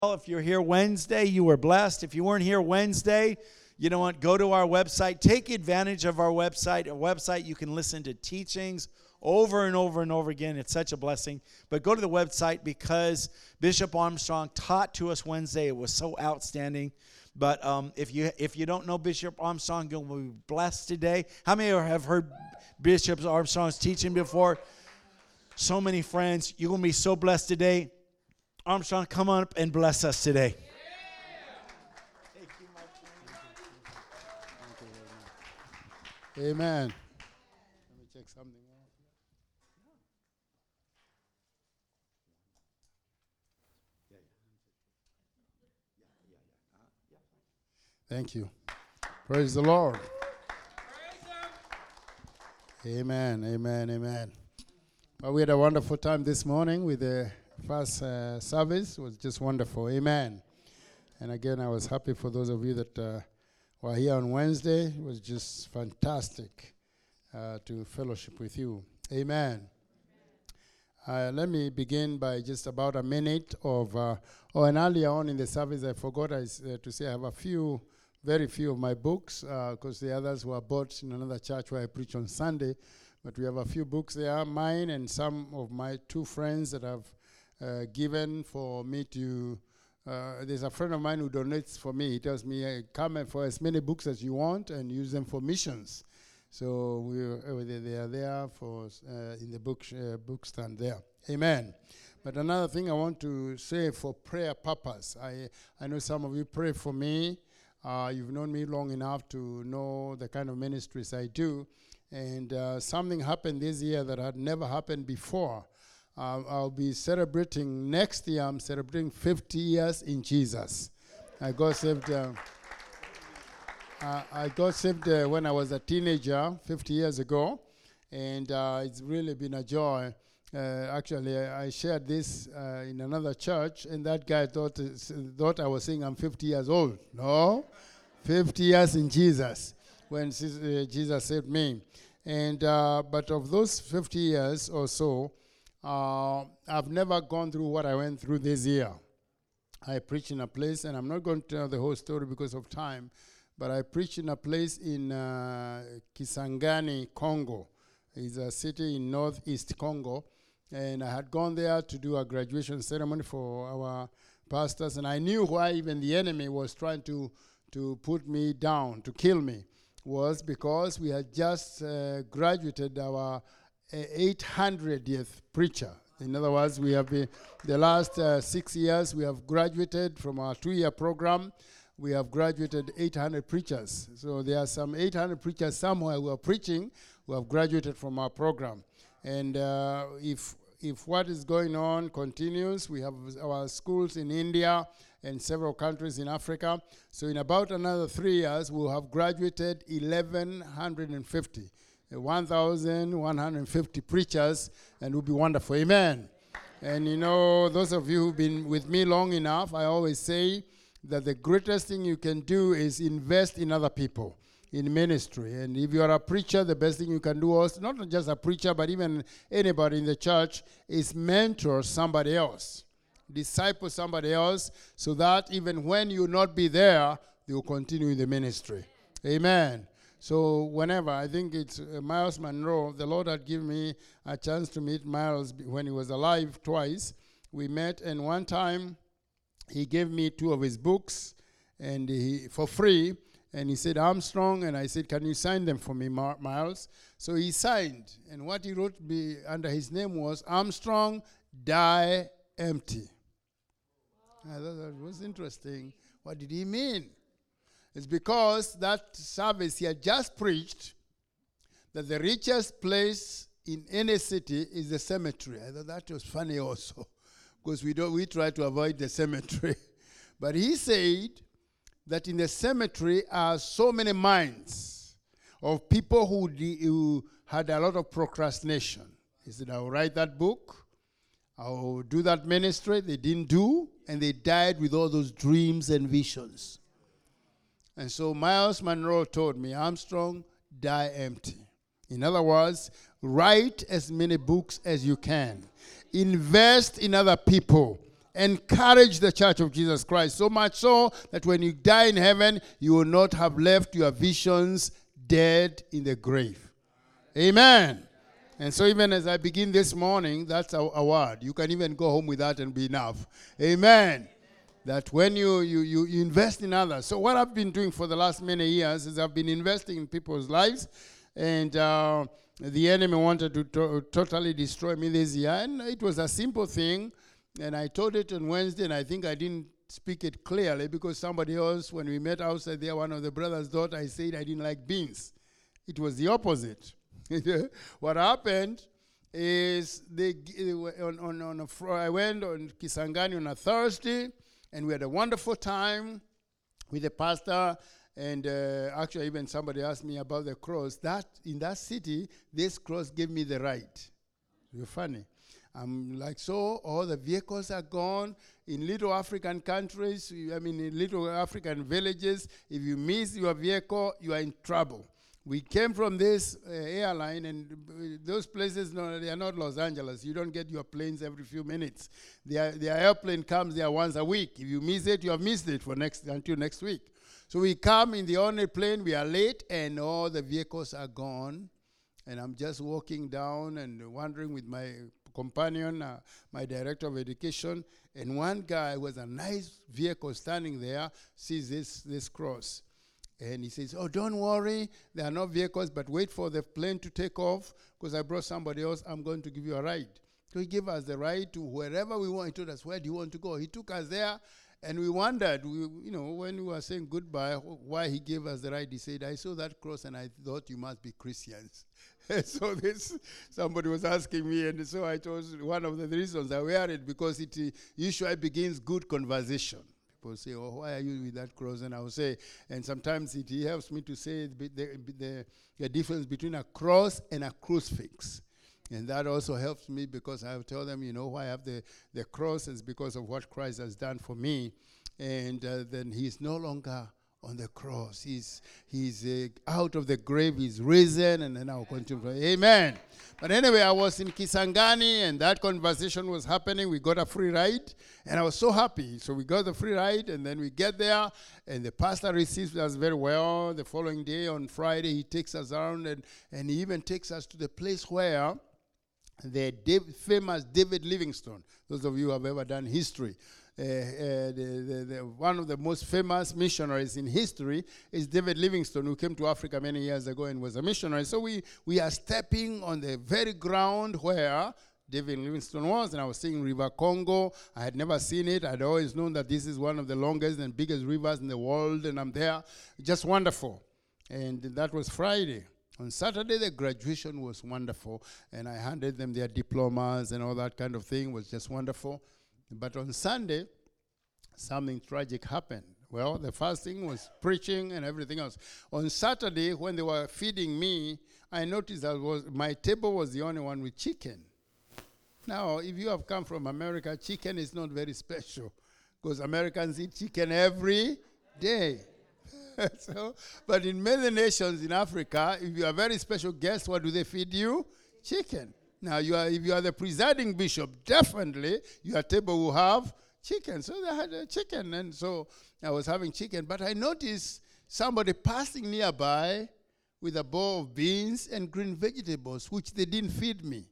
If you're here Wednesday, you were blessed. If you weren't here Wednesday, you know what? Go to our website. Take advantage of our website. A website you can listen to teachings over and over and over again. It's such a blessing. But go to the website because Bishop Armstrong taught to us Wednesday. It was so outstanding. But if you don't know Bishop Armstrong, you'll be blessed today. How many have heard Bishop Armstrong's teaching before? So many friends. You're going to be so blessed today. Armstrong, come on up and bless us today. Amen. Let me check something out. Thank you. Praise the Lord. Amen, amen, amen. Well, we had a wonderful time this morning with the first service. It was just wonderful. Amen. And again, I was happy for those of you that were here on Wednesday. It was just fantastic to fellowship with you. Amen. Let me begin by just about a minute of, and earlier on in the service, I forgot to say I have very few of my books, because the others were bought in another church where I preach on Sunday. But we have a few books there, mine and some of my two friends that have given for me to, there's a friend of mine who donates for me. He tells me, come for as many books as you want and use them for missions. So they are there for in the book stand there. Amen. But another thing I want to say for prayer purpose. I know some of you pray for me. You've known me long enough to know the kind of ministries I do. And something happened this year that had never happened before. I'll be celebrating next year. I'm celebrating 50 years in Jesus. I got saved. When I was a teenager 50 years ago, and it's really been a joy. Actually, I shared this in another church, and that guy thought I was saying I'm 50 years old. No, 50 years in Jesus when Jesus saved me. And but of those 50 years or so, I've never gone through what I went through this year. I preached in a place, and I'm not going to tell the whole story because of time, but I preached in a place in Kisangani, Congo. It's a city in northeast Congo, and I had gone there to do a graduation ceremony for our pastors, and I knew why even the enemy was trying to put me down, to kill me, was because we had just graduated our 800th preacher. In other words, we have been, the last 6 years, we have graduated from our 2-year program. We have graduated 800 preachers. So there are some 800 preachers somewhere who are preaching who have graduated from our program. And if what is going on continues, we have our schools in India and several countries in Africa. So in about another 3 years, we'll have graduated 1,150 preachers, and it will be wonderful. Amen. And you know, those of you who've been with me long enough, I always say that the greatest thing you can do is invest in other people, in ministry. And if you are a preacher, the best thing you can do, also, not just a preacher, but even anybody in the church, is mentor somebody else. Disciple somebody else, so that even when you not be there, they will continue in the ministry. Amen. So whenever, I think it's Miles Monroe, the Lord had given me a chance to meet Miles when he was alive twice. We met, and one time he gave me 2 of his books and for free, and he said, Armstrong, and I said, can you sign them for me, Miles? So he signed, and what he wrote under his name was, Armstrong, Die Empty. I thought that was interesting. What did he mean? It's because that service he had just preached that the richest place in any city is the cemetery. I thought that was funny also, because we try to avoid the cemetery. But he said that in the cemetery are so many minds of people who had a lot of procrastination. He said, I'll write that book. I'll do that ministry. They didn't do, and they died with all those dreams and visions. And so Miles Monroe told me, Armstrong, die empty. In other words, write as many books as you can. Invest in other people. Encourage the church of Jesus Christ. So much so that when you die in heaven, you will not have left your visions dead in the grave. Amen. And so even as I begin this morning, that's a word. You can even go home with that and be enough. Amen. That when you invest in others. So what I've been doing for the last many years is I've been investing in people's lives. And the enemy wanted to totally destroy me this year. And it was a simple thing. And I told it on Wednesday, and I think I didn't speak it clearly because somebody else, when we met outside there, one of the brothers thought I said I didn't like beans. It was the opposite. What happened is I went on Kisangani on a Thursday, and we had a wonderful time with the pastor. And actually, even somebody asked me about the cross. That in that city, this cross gave me the right. You're funny. I'm like, so all the vehicles are gone. In little African countries, in little African villages, if you miss your vehicle, you are in trouble. We came from this airline, and those places, no, they are not Los Angeles. You don't get your planes every few minutes. Their airplane comes there once a week. If you miss it, you have missed it until next week. So we come in the only plane, we are late, and all the vehicles are gone. And I'm just walking down and wandering with my companion, my director of education, and one guy with a nice vehicle standing there sees this cross. And he says, oh, don't worry, there are no vehicles, but wait for the plane to take off, because I brought somebody else, I'm going to give you a ride. So he gave us the ride to wherever we want. He told us, where do you want to go? He took us there, and we wondered, when we were saying goodbye, why he gave us the ride. He said, I saw that cross, and I thought you must be Christians. So somebody was asking me, and so I told one of the reasons I wear it, because it usually begins good conversation. People say, oh, why are you with that cross? And I will say, and sometimes it helps me to say the difference between a cross and a crucifix. And that also helps me, because I will tell them, why I have the cross is because of what Christ has done for me. And then he's no longer on the cross. He's out of the grave. He's risen, and then I'll continue. Amen. But anyway, I was in Kisangani, and that conversation was happening. We got a free ride, and I was so happy. So we got the free ride, and then we get there, and the pastor receives us very well. The following day, on Friday, he takes us around, and he even takes us to the place where the famous David Livingstone, those of you who have ever done history, one of the most famous missionaries in history is David Livingstone, who came to Africa many years ago and was a missionary. So we are stepping on the very ground where David Livingstone was, and I was seeing River Congo. I had never seen it. I'd always known that this is one of the longest and biggest rivers in the world, and I'm there. Just wonderful. And that was Friday. On Saturday, the graduation was wonderful, and I handed them their diplomas and all that kind of thing. It was just wonderful. But on Sunday, something tragic happened. Well, the first thing was preaching and everything else. On Saturday, when they were feeding me, I noticed that my table was the only one with chicken. Now, if you have come from America, chicken is not very special, because Americans eat chicken every day. But in many nations in Africa, if you are very special guest, what do they feed you? Chicken. Now, if you are the presiding bishop, definitely your table will have chicken. So they had a chicken, and so I was having chicken. But I noticed somebody passing nearby with a bowl of beans and green vegetables, which they didn't feed me.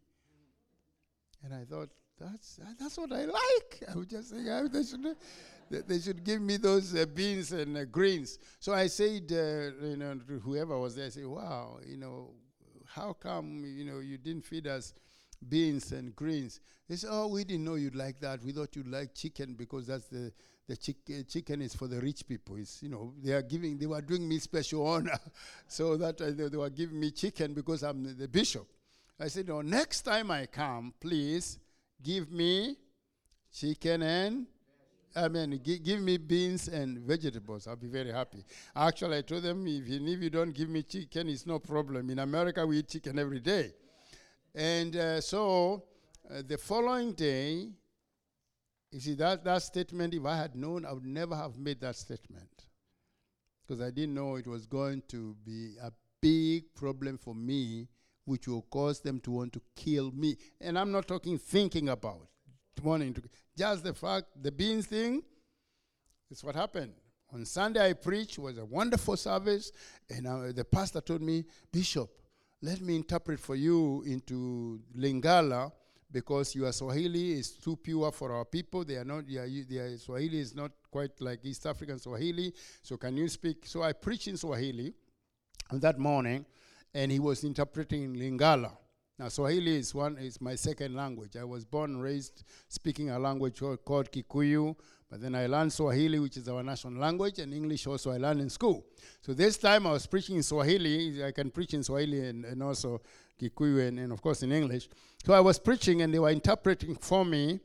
And I thought, that's what I like. I would just say, they should give me those beans and greens. So I said, to whoever was there, I said, wow, how come, you didn't feed us beans and greens? They said, oh, we didn't know you'd like that. We thought you'd like chicken, because that's the chicken is for the rich people. It's, they were doing me special honor. So that they were giving me chicken because I'm the bishop. I said, no, next time I come, please give me chicken and give me beans and vegetables. I'll be very happy. Actually, I told them, if you don't give me chicken, it's no problem. In America, we eat chicken every day. And so the following day, you see, that statement, if I had known, I would never have made that statement, because I didn't know it was going to be a big problem for me, which will cause them to want to kill me. And I'm not thinking about wanting to, just the fact, the beans thing, it's what happened. On Sunday I preached, it was a wonderful service, and the pastor told me, Bishop, let me interpret for you into Lingala, because your Swahili is too pure for our people. They are not, their Swahili is not quite like East African Swahili. So can you speak? So I preached in Swahili that morning, and he was interpreting in Lingala. Now Swahili is my second language. I was born and raised speaking a language called Kikuyu, but then I learned Swahili, which is our national language, and English also I learned in school. So this time I was preaching in Swahili. I can preach in Swahili and also Kikuyu and of course in English. So I was preaching and they were interpreting for me.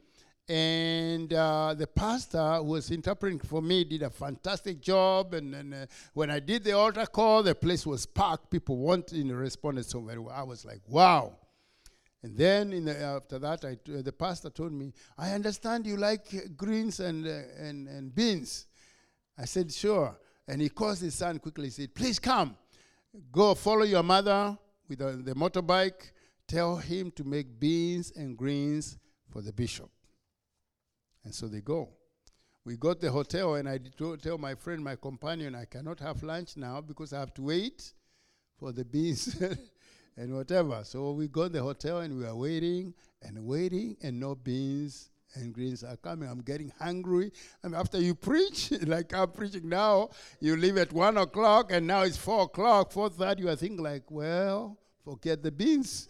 And the pastor who was interpreting for me did a fantastic job. And when I did the altar call, the place was packed. People wanted to respond so very well. I was like, wow. And then after that, the pastor told me, I understand you like greens and beans. I said, sure. And he calls his son quickly. He said, please come. Go follow your mother with the motorbike. Tell him to make beans and greens for the bishop. And so they go. We got the hotel, and I tell my friend, my companion, I cannot have lunch now because I have to wait for the beans and whatever. So we got the hotel, and we are waiting, and no beans and greens are coming. I'm getting hungry. And after you preach, like I'm preaching now, you leave at 1 o'clock, and now it's 4 o'clock, 4:30. You are thinking like, well, forget the beans.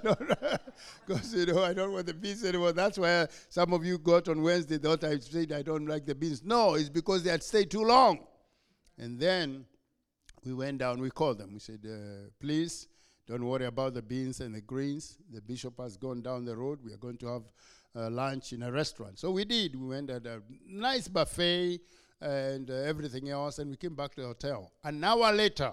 Because, I don't want the beans anymore. That's why some of you got on Wednesday, thought I said I don't like the beans. No, it's because they had stayed too long. And then we went down, we called them. We said, please, don't worry about the beans and the greens. The bishop has gone down the road. We are going to have lunch in a restaurant. So we did. We went at a nice buffet and everything else, and we came back to the hotel. An hour later,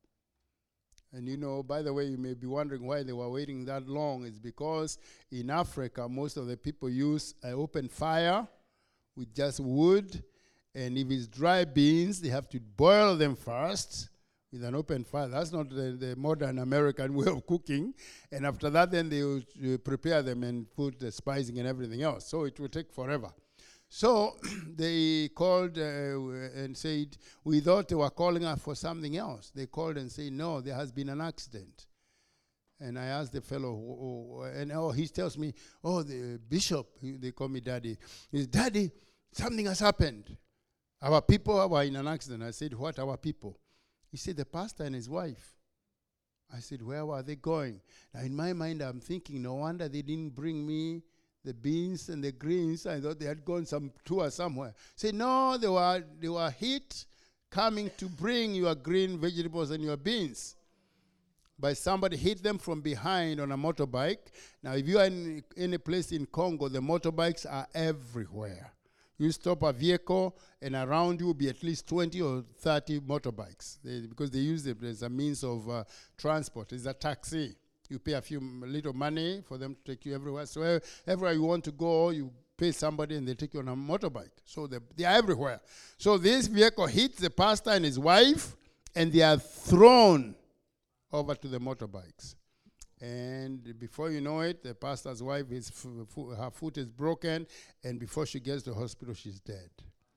and by the way, you may be wondering why they were waiting that long. It's because in Africa, most of the people use an open fire with just wood. And if it's dry beans, they have to boil them first with an open fire. That's not the modern American way of cooking. And after that, then they will prepare them and put the spicing and everything else. So it will take forever. So they called and said, we thought they were calling us for something else. They called and said, no, there has been an accident. And I asked the fellow, he tells me, the bishop, they call me Daddy. He said, Daddy, something has happened. Our people were in an accident. I said, what, our people? He said, the pastor and his wife. I said, where were they going? Now, in my mind, I'm thinking, no wonder they didn't bring me the beans and the greens. I thought they had gone some tour somewhere. Say, no, they were hit coming to bring your green vegetables and your beans. But somebody hit them from behind on a motorbike. Now, if you are in any place in Congo, the motorbikes are everywhere. You stop a vehicle, and around you will be at least 20 or 30 motorbikes. Because they use it as a means of transport. It's a taxi. You pay a little money for them to take you everywhere. So everywhere you want to go, you pay somebody and they take you on a motorbike. So they are everywhere. So this vehicle hits the pastor and his wife, and they are thrown over to the motorbikes. And before you know it, the pastor's wife, her foot is broken, and before she gets to the hospital, she's dead.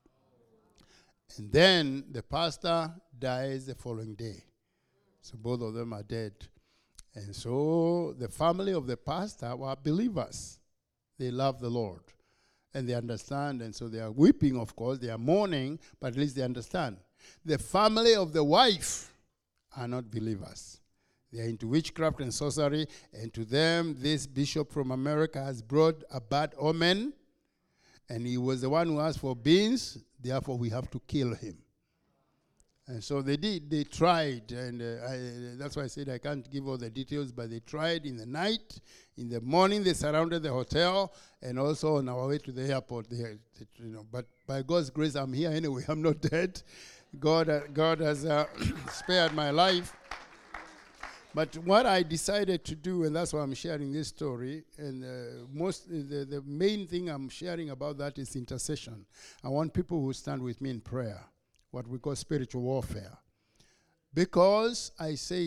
And then the pastor dies the following day. So both of them are dead. And so the family of the pastor were believers. They love the Lord. And they understand. And so they are weeping, of course. They are mourning, but at least they understand. The family of the wife are not believers. They are into witchcraft and sorcery. And to them, this bishop from America has brought a bad omen. And he was the one who asked for beans. Therefore, we have to kill him. And so they did. They tried, and that's why I said I can't give all the details, but they tried in the night. In the morning, they surrounded the hotel, and also on our way to the airport. But by God's grace, I'm here anyway. I'm not dead. God has spared my life. But what I decided to do, and that's why I'm sharing this story, and the main thing I'm sharing about that is intercession. I want people who stand with me in prayer. What we call spiritual warfare. Because I said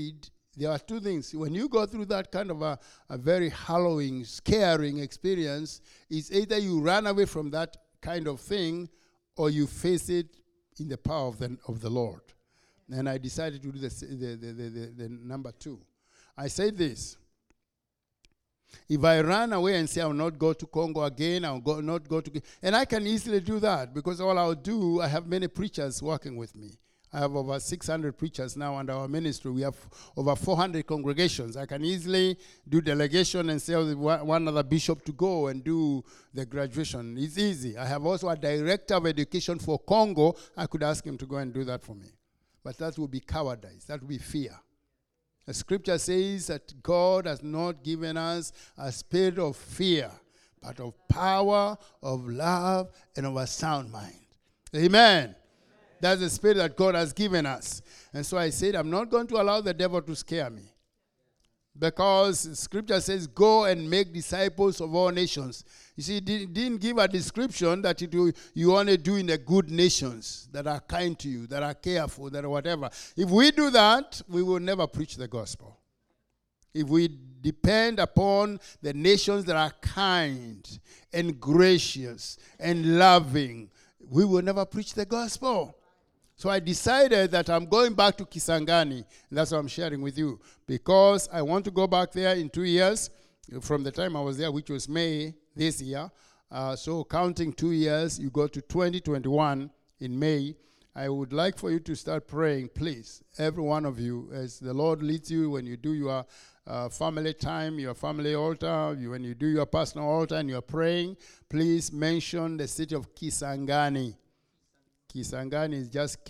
There are two things. When you go through that kind of a very harrowing, scaring experience, it's either you run away from that kind of thing or you face it in the power of the Lord. And I decided to do the number two. I say this. If I run away and say I will not go to Congo again, I will not go to... And I can easily do that because all I'll do, I have many preachers working with me. I have over 600 preachers now under our ministry. We have over 400 congregations. I can easily do delegation and say one other bishop to go and do the graduation. It's easy. I have also a director of education for Congo. I could ask him to go and do that for me. But that would be cowardice. That would be fear. The scripture says that God has not given us a spirit of fear, but of power, of love, and of a sound mind. Amen. That's the spirit that God has given us. And so I said, I'm not going to allow the devil to scare me. Because scripture says, go and make disciples of all nations. You see, it didn't give a description that you only do in the good nations that are kind to you, that are careful, that are whatever. If we do that, we will never preach the gospel. If we depend upon the nations that are kind and gracious and loving, we will never preach the gospel. So I decided that I'm going back to Kisangani. That's what I'm sharing with you. Because I want to go back there in 2 years from the time I was there, which was May this year. So counting 2 years, you go to 2021 in May. I would like for you to start praying, please, every one of you, as the Lord leads you when you do your family time, your family altar, when you do your personal altar and you're praying, please mention the city of Kisangani. Kisangani is just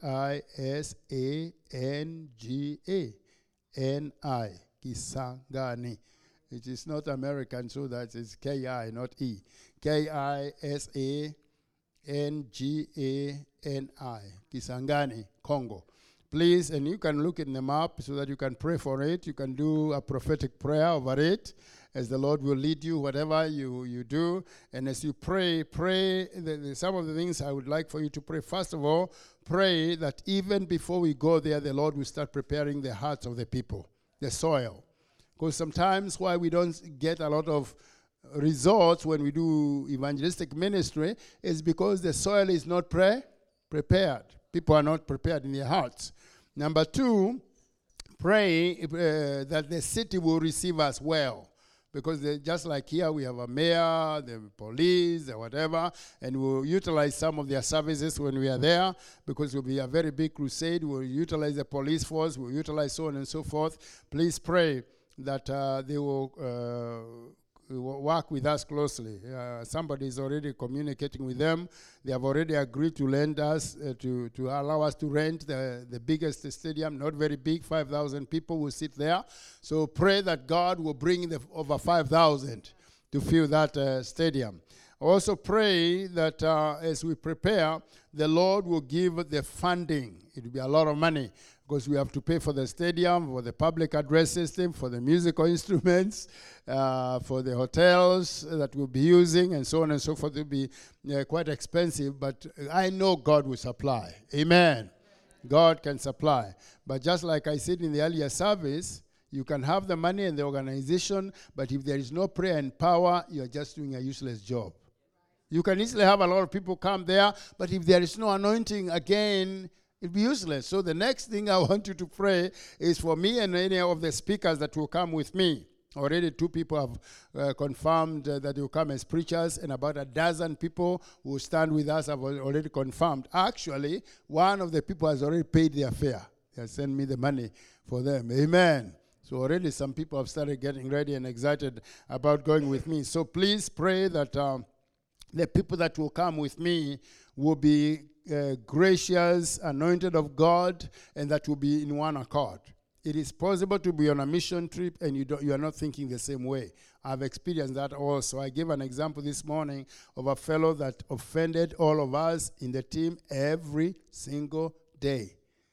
Kisangani. Kisangani. It is not American, so that is Ki, not E. Kisangani. Kisangani, Congo. Please, and you can look in the map so that you can pray for it. You can do a prophetic prayer over it, as the Lord will lead you, whatever you do. And as you pray, some of the things I would like for you to pray. First of all, pray that even before we go there, the Lord will start preparing the hearts of the people, the soil. Because sometimes why we don't get a lot of results when we do evangelistic ministry is because the soil is not prepared. People are not prepared in their hearts. Number two, pray that the city will receive us well. Because just like here, we have a mayor, the police, the whatever, and we'll utilize some of their services when we are there, because it will be a very big crusade. We'll utilize the police force, we'll utilize so on and so forth. Please pray that they will work with us closely. Somebody is already communicating with them. They have already agreed to lend us, to allow us to rent the biggest stadium, not very big, 5,000 people will sit there. So pray that God will bring over 5,000 to fill that stadium. Also pray that as we prepare, the Lord will give the funding. It will be a lot of money, because we have to pay for the stadium, for the public address system, for the musical instruments, for the hotels that we'll be using, and so on and so forth. It will be quite expensive, but I know God will supply. Amen. God can supply. But just like I said in the earlier service, you can have the money and the organization, but if there is no prayer and power, you're just doing a useless job. You can easily have a lot of people come there, but if there is no anointing, again, it'll be useless. So the next thing I want you to pray is for me and any of the speakers that will come with me. Already 2 people have confirmed that they will come as preachers, and about 12 people who will stand with us have already confirmed. Actually, one of the people has already paid their fare. They have sent me the money for them. Amen. So already some people have started getting ready and excited about going with me. So please pray that the people that will come with me will be gracious, anointed of God, and that will be in one accord. It is possible to be on a mission trip and you are not thinking the same way. I've experienced that also. I gave an example this morning of a fellow that offended all of us in the team every single day.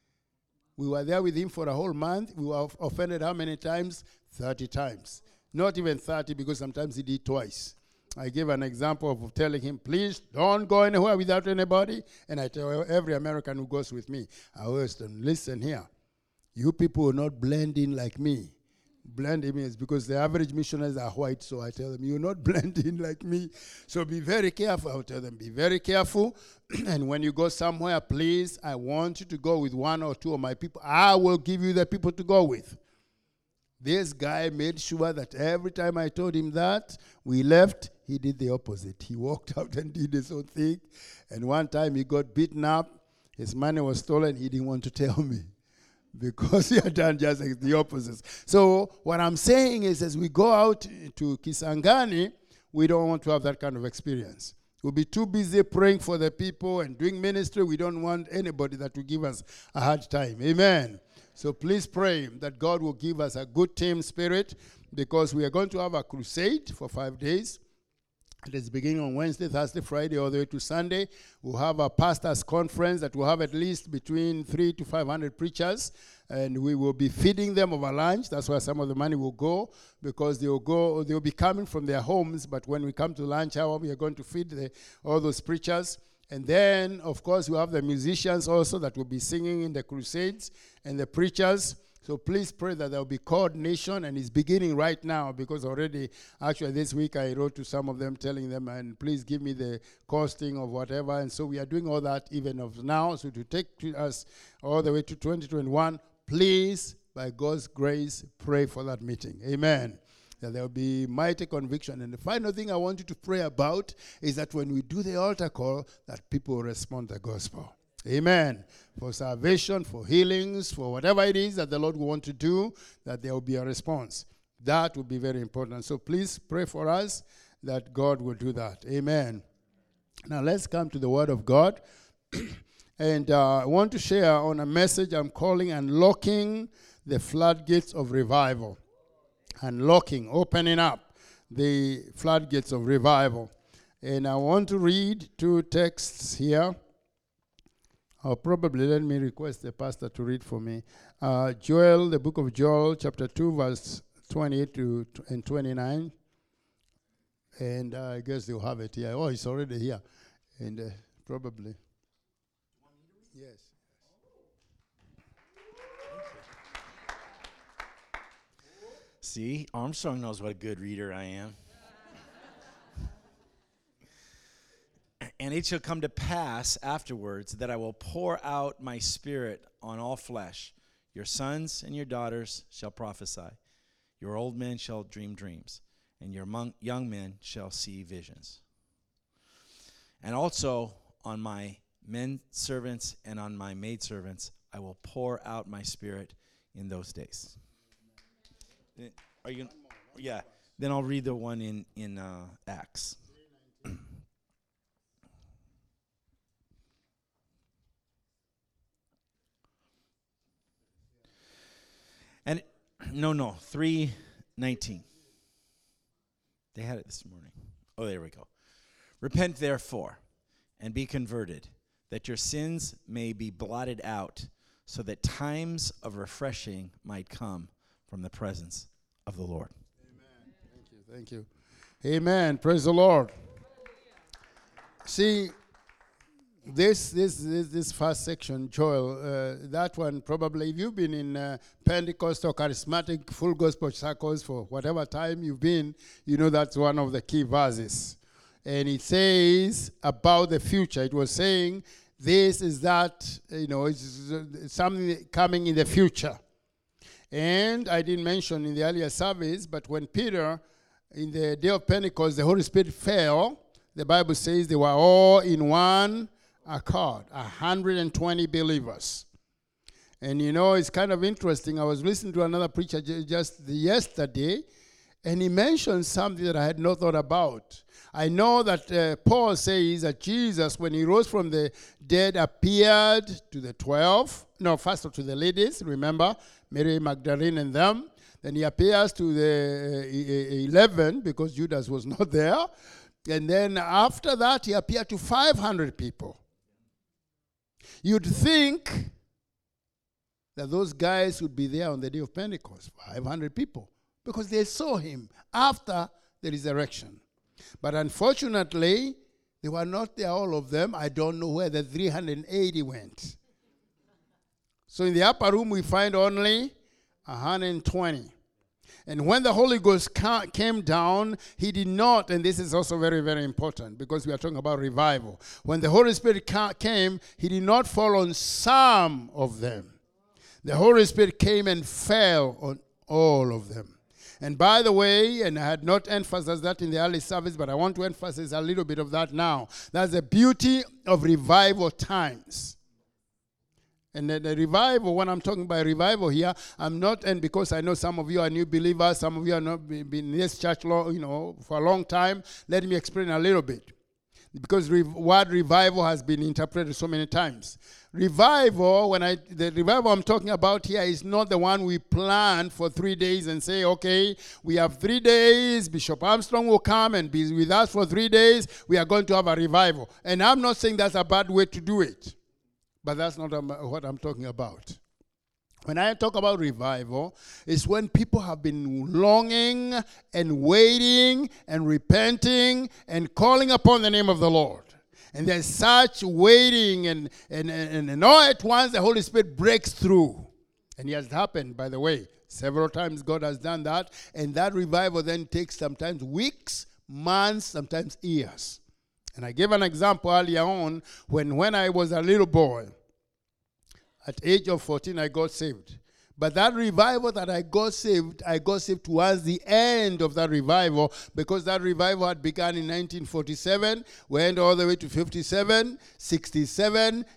We were there with him for a whole month. We were offended how many times? 30 times. Not even 30, because sometimes he did twice. I gave an example of telling him, please don't go anywhere without anybody. And I tell every American who goes with me, I always listen here. You people will not blend in like me. Blend in is because the average missionaries are white, so I tell them, you're not blend in like me. So be very careful. I'll tell them, be very careful. And when you go somewhere, please, I want you to go with one or two of my people. I will give you the people to go with. This guy made sure that every time I told him that, we left, he did the opposite. He walked out and did his own thing. And one time he got beaten up. His money was stolen. He didn't want to tell me because he had done just like the opposite. So what I'm saying is, as we go out to Kisangani, we don't want to have that kind of experience. We'll be too busy praying for the people and doing ministry. We don't want anybody that will give us a hard time. Amen. So please pray that God will give us a good team spirit, because we are going to have a crusade for 5 days. It is beginning on Wednesday, Thursday, Friday, all the way to Sunday. We'll have a pastors' conference that will have at least between 300 to 500 preachers, and we will be feeding them over lunch. That's where some of the money will go, because they'll be coming from their homes, but when we come to lunch hour, we are going to feed all those preachers. And then, of course, we have the musicians also that will be singing in the crusades, and the preachers. So please pray that there will be coordination, and it's beginning right now, because already, actually this week I wrote to some of them telling them, and please give me the costing of whatever. And so we are doing all that even of now. So to take us all the way to 2021, please, by God's grace, pray for that meeting. Amen. That there will be mighty conviction. And the final thing I want you to pray about is that when we do the altar call, that people will respond to the gospel. Amen. For salvation, for healings, for whatever it is that the Lord will want to do, that there will be a response. That will be very important. So please pray for us that God will do that. Amen. Now let's come to the Word of God. And I want to share on a message I'm calling Unlocking the Floodgates of Revival. Unlocking, opening up the floodgates of revival. And I want to read two texts here. Or probably let me request the pastor to read for me. Joel, the book of Joel, chapter 2, verse 28 and 29. And I guess they'll have it here. Oh, it's already here. And probably. Yes. See, Armstrong knows what a good reader I am. And it shall come to pass afterwards that I will pour out my spirit on all flesh. Your sons and your daughters shall prophesy. Your old men shall dream dreams, and your young men shall see visions. And also on my men servants and on my maidservants I will pour out my spirit in those days. Are you? Yeah. Then I'll read the one in Acts. And no, 3:19. They had it this morning. Oh, there we go. Repent therefore, and be converted, that your sins may be blotted out, so that times of refreshing might come from the presence of the Lord. Amen. Thank you. Amen. Praise the Lord. See, this first section, Joel, that one probably, if you've been in Pentecostal, charismatic, full gospel circles for whatever time you've been, you know that's one of the key verses. And it says about the future. It was saying this is that, it's something coming in the future. And I didn't mention in the earlier service, but when Peter, in the day of Pentecost, the Holy Spirit fell, the Bible says they were all in one accord, 120 believers. And it's kind of interesting. I was listening to another preacher just yesterday, and he mentioned something that I had not thought about. I know that Paul says that Jesus, when he rose from the dead, appeared to the 12. No, first to the ladies, remember, Mary Magdalene and them. Then he appears to the 11, because Judas was not there. And then after that, he appeared to 500 people. You'd think that those guys would be there on the day of Pentecost, 500 people, because they saw him after the resurrection. But unfortunately, they were not there, all of them. I don't know where the 380 went. So in the upper room, we find only 120. And when the Holy Ghost came down, he did not, and this is also very, very important because we are talking about revival. When the Holy Spirit came, he did not fall on some of them. The Holy Spirit came and fell on all of them. And by the way, and I had not emphasized that in the early service, but I want to emphasize a little bit of that now. That's the beauty of revival times. And the revival, when I'm talking about revival here, I'm not, and because I know some of you are new believers, some of you are not been in this church for a long time, let me explain a little bit. Because word revival has been interpreted so many times. Revival, the revival I'm talking about here is not the one we plan for 3 days and say, okay, we have 3 days, Bishop Armstrong will come and be with us for 3 days, we are going to have a revival. And I'm not saying that's a bad way to do it, but that's not what I'm talking about. When I talk about revival, it's when people have been longing and waiting and repenting and calling upon the name of the Lord. And there's such waiting and all at once the Holy Spirit breaks through. And it has happened, by the way. Several times God has done that. And that revival then takes sometimes weeks, months, sometimes years. And I gave an example earlier on when I was a little boy. At age of 14, I got saved. But that revival that I got saved towards the end of that revival, because that revival had begun in 1947, went all the way to 57, 67,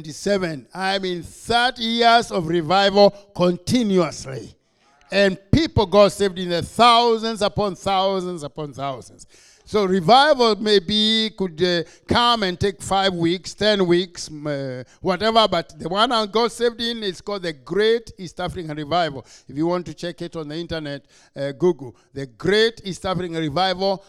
77. I mean, 30 years of revival continuously. And people got saved in the thousands upon thousands upon thousands. So revival could come and take 5 weeks, 10 weeks, whatever. But the one I got saved in is called the Great East African Revival. If you want to check it on the internet, Google. The Great East African Revival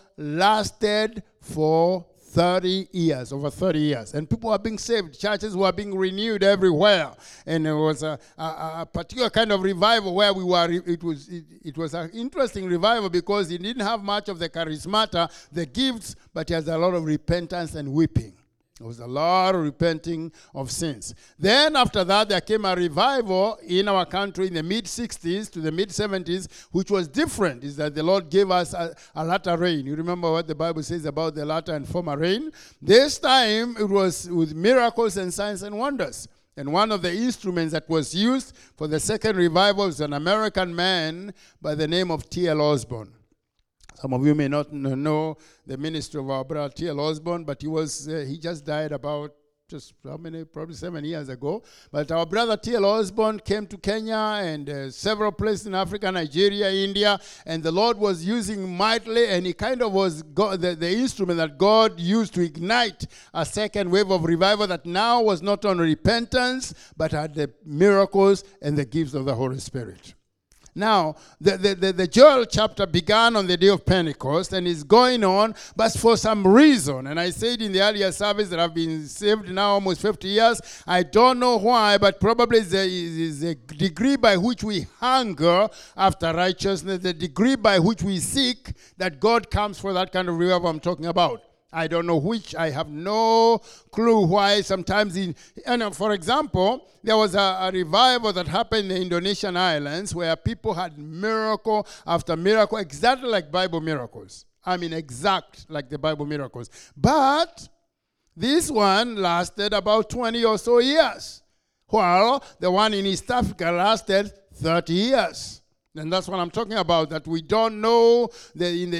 lasted for 30 years, over 30 years. And people are being saved. Churches were being renewed everywhere. And it was a particular kind of revival where we were. It was an interesting revival because it didn't have much of the charismata, the gifts, but it has a lot of repentance and weeping. There was a lot of repenting of sins. Then after that, there came a revival in our country in the mid-60s to the mid-70s, which was different, is that the Lord gave us a latter rain. You remember what the Bible says about the latter and former rain? This time, it was with miracles and signs and wonders. And one of the instruments that was used for the second revival was an American man by the name of T.L. Osborne. Some of you may not know the ministry of our brother T.L. Osborne, but he just died about probably 7 years ago. But our brother T.L. Osborne came to Kenya and several places in Africa, Nigeria, India, and the Lord was using mightily, and he kind of was the instrument that God used to ignite a second wave of revival that now was not on repentance, but had the miracles and the gifts of the Holy Spirit. Now, the Joel chapter began on the day of Pentecost and is going on, but for some reason, and I said in the earlier service that I've been saved now almost 50 years, I don't know why, but probably it's the degree by which we hunger after righteousness, the degree by which we seek that God comes for that kind of revival I'm talking about. I don't know which. I have no clue why. Sometimes, for example, there was a revival that happened in the Indonesian islands where people had miracle after miracle, exactly like Bible miracles. I mean, exact like the Bible miracles. But this one lasted about 20 or so years, while the one in East Africa lasted 30 years. And that's what I'm talking about, that we don't know in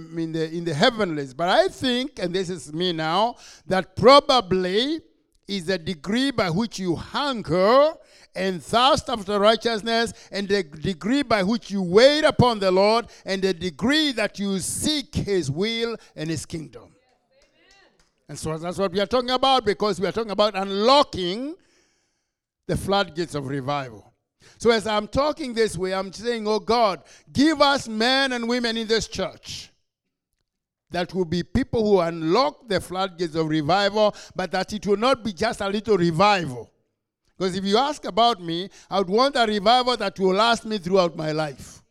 the heavenlies. But I think, and this is me now, that probably is the degree by which you hunger and thirst after righteousness, and the degree by which you wait upon the Lord, and the degree that you seek His will and His kingdom. And so that's what we are talking about, because we are talking about unlocking the floodgates of revival. So as I'm talking this way, I'm saying, oh God, give us men and women in this church that will be people who unlock the floodgates of revival, but that it will not be just a little revival. Because if you ask about me, I would want a revival that will last me throughout my life.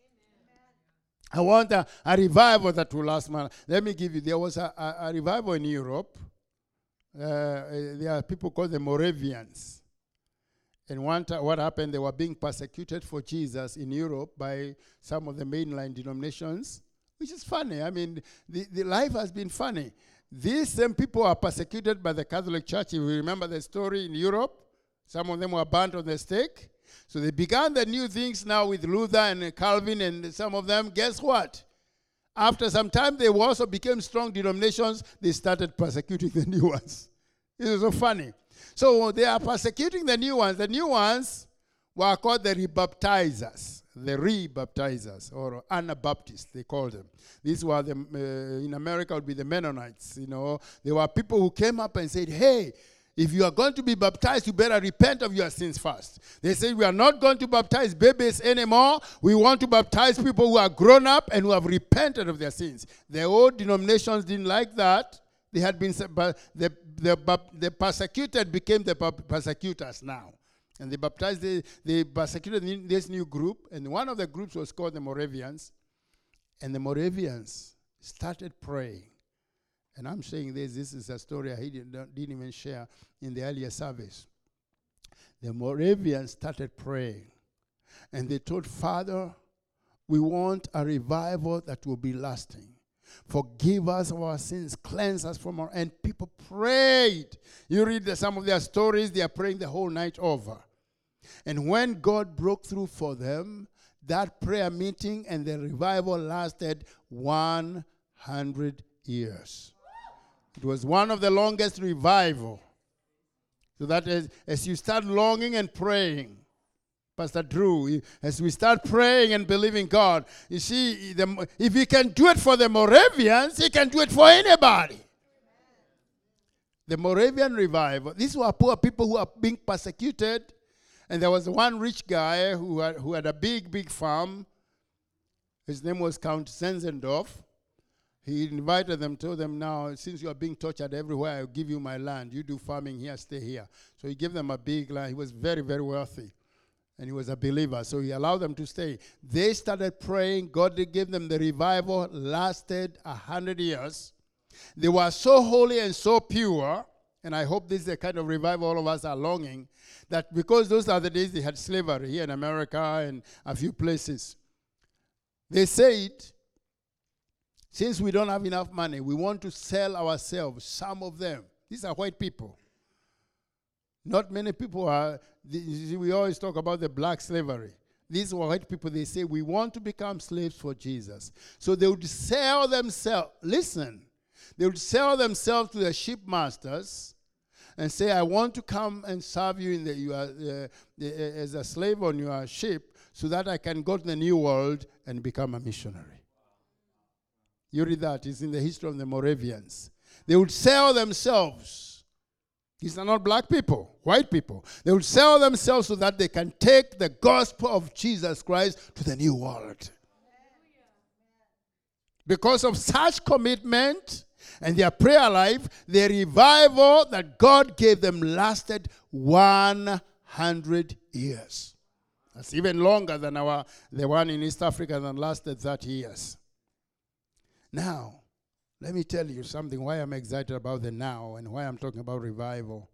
I want a revival that will last my life. Let me give you, there was a revival in Europe. There are people called the Moravians. And one time, what happened, they were being persecuted for Jesus in Europe by some of the mainline denominations, which is funny. I mean, the life has been funny. These same people are persecuted by the Catholic Church. If you remember the story in Europe, some of them were burnt on the stake. So they began the new things now with Luther and Calvin and some of them. Guess what? After some time, they also became strong denominations. They started persecuting the new ones. It was so funny. So they are persecuting the new ones. The new ones were called the rebaptizers. The rebaptizers, or Anabaptists, they called them. These were the, in America, would be the Mennonites. You know, they were people who came up and said, hey, if you are going to be baptized, you better repent of your sins first. They said, we are not going to baptize babies anymore. We want to baptize people who are grown up and who have repented of their sins. The old denominations didn't like that. They had been, the persecuted became the persecutors now. And they baptized, they persecuted this new group. And one of the groups was called the Moravians. And the Moravians started praying. And I'm saying this is a story I didn't even share in the earlier service. The Moravians started praying. And they told, Father, we want a revival that will be lasting. Forgive us of our sins, cleanse us from our... And people prayed. You read some of their stories, they are praying the whole night over. And when God broke through for them, that prayer meeting and the revival lasted 100 years. It was one of the longest revival. So that is, as you start longing and praying, Pastor Drew, as we start praying and believing God, you see, if he can do it for the Moravians, he can do it for anybody. The Moravian revival, these were poor people who are being persecuted. And there was one rich guy who had a big farm. His name was Count Zinzendorf. He invited them, told them, now, since you are being tortured everywhere, I'll give you my land. You do farming here, stay here. So he gave them a big land. He was very, very wealthy. And he was a believer, so he allowed them to stay. They started praying. God gave them the revival, lasted 100 years. They were so holy and so pure, and I hope this is the kind of revival all of us are longing, that because those are the days they had slavery here in America and a few places. They said, since we don't have enough money, we want to sell ourselves, some of them. These are white people. Not many people are, we always talk about the black slavery. These were white people, they say, we want to become slaves for Jesus. So they would sell themselves, listen, they would sell themselves to the ship masters and say, I want to come and serve you in as a slave on your ship so that I can go to the new world and become a missionary. You read that, it's in the history of the Moravians. They would sell themselves. These are not black people, white people. They would sell themselves so that they can take the gospel of Jesus Christ to the new world. Because of such commitment and their prayer life, the revival that God gave them lasted 100 years. That's even longer than the one in East Africa that lasted 30 years. Now, let me tell you something, why I'm excited about the now and why I'm talking about revival.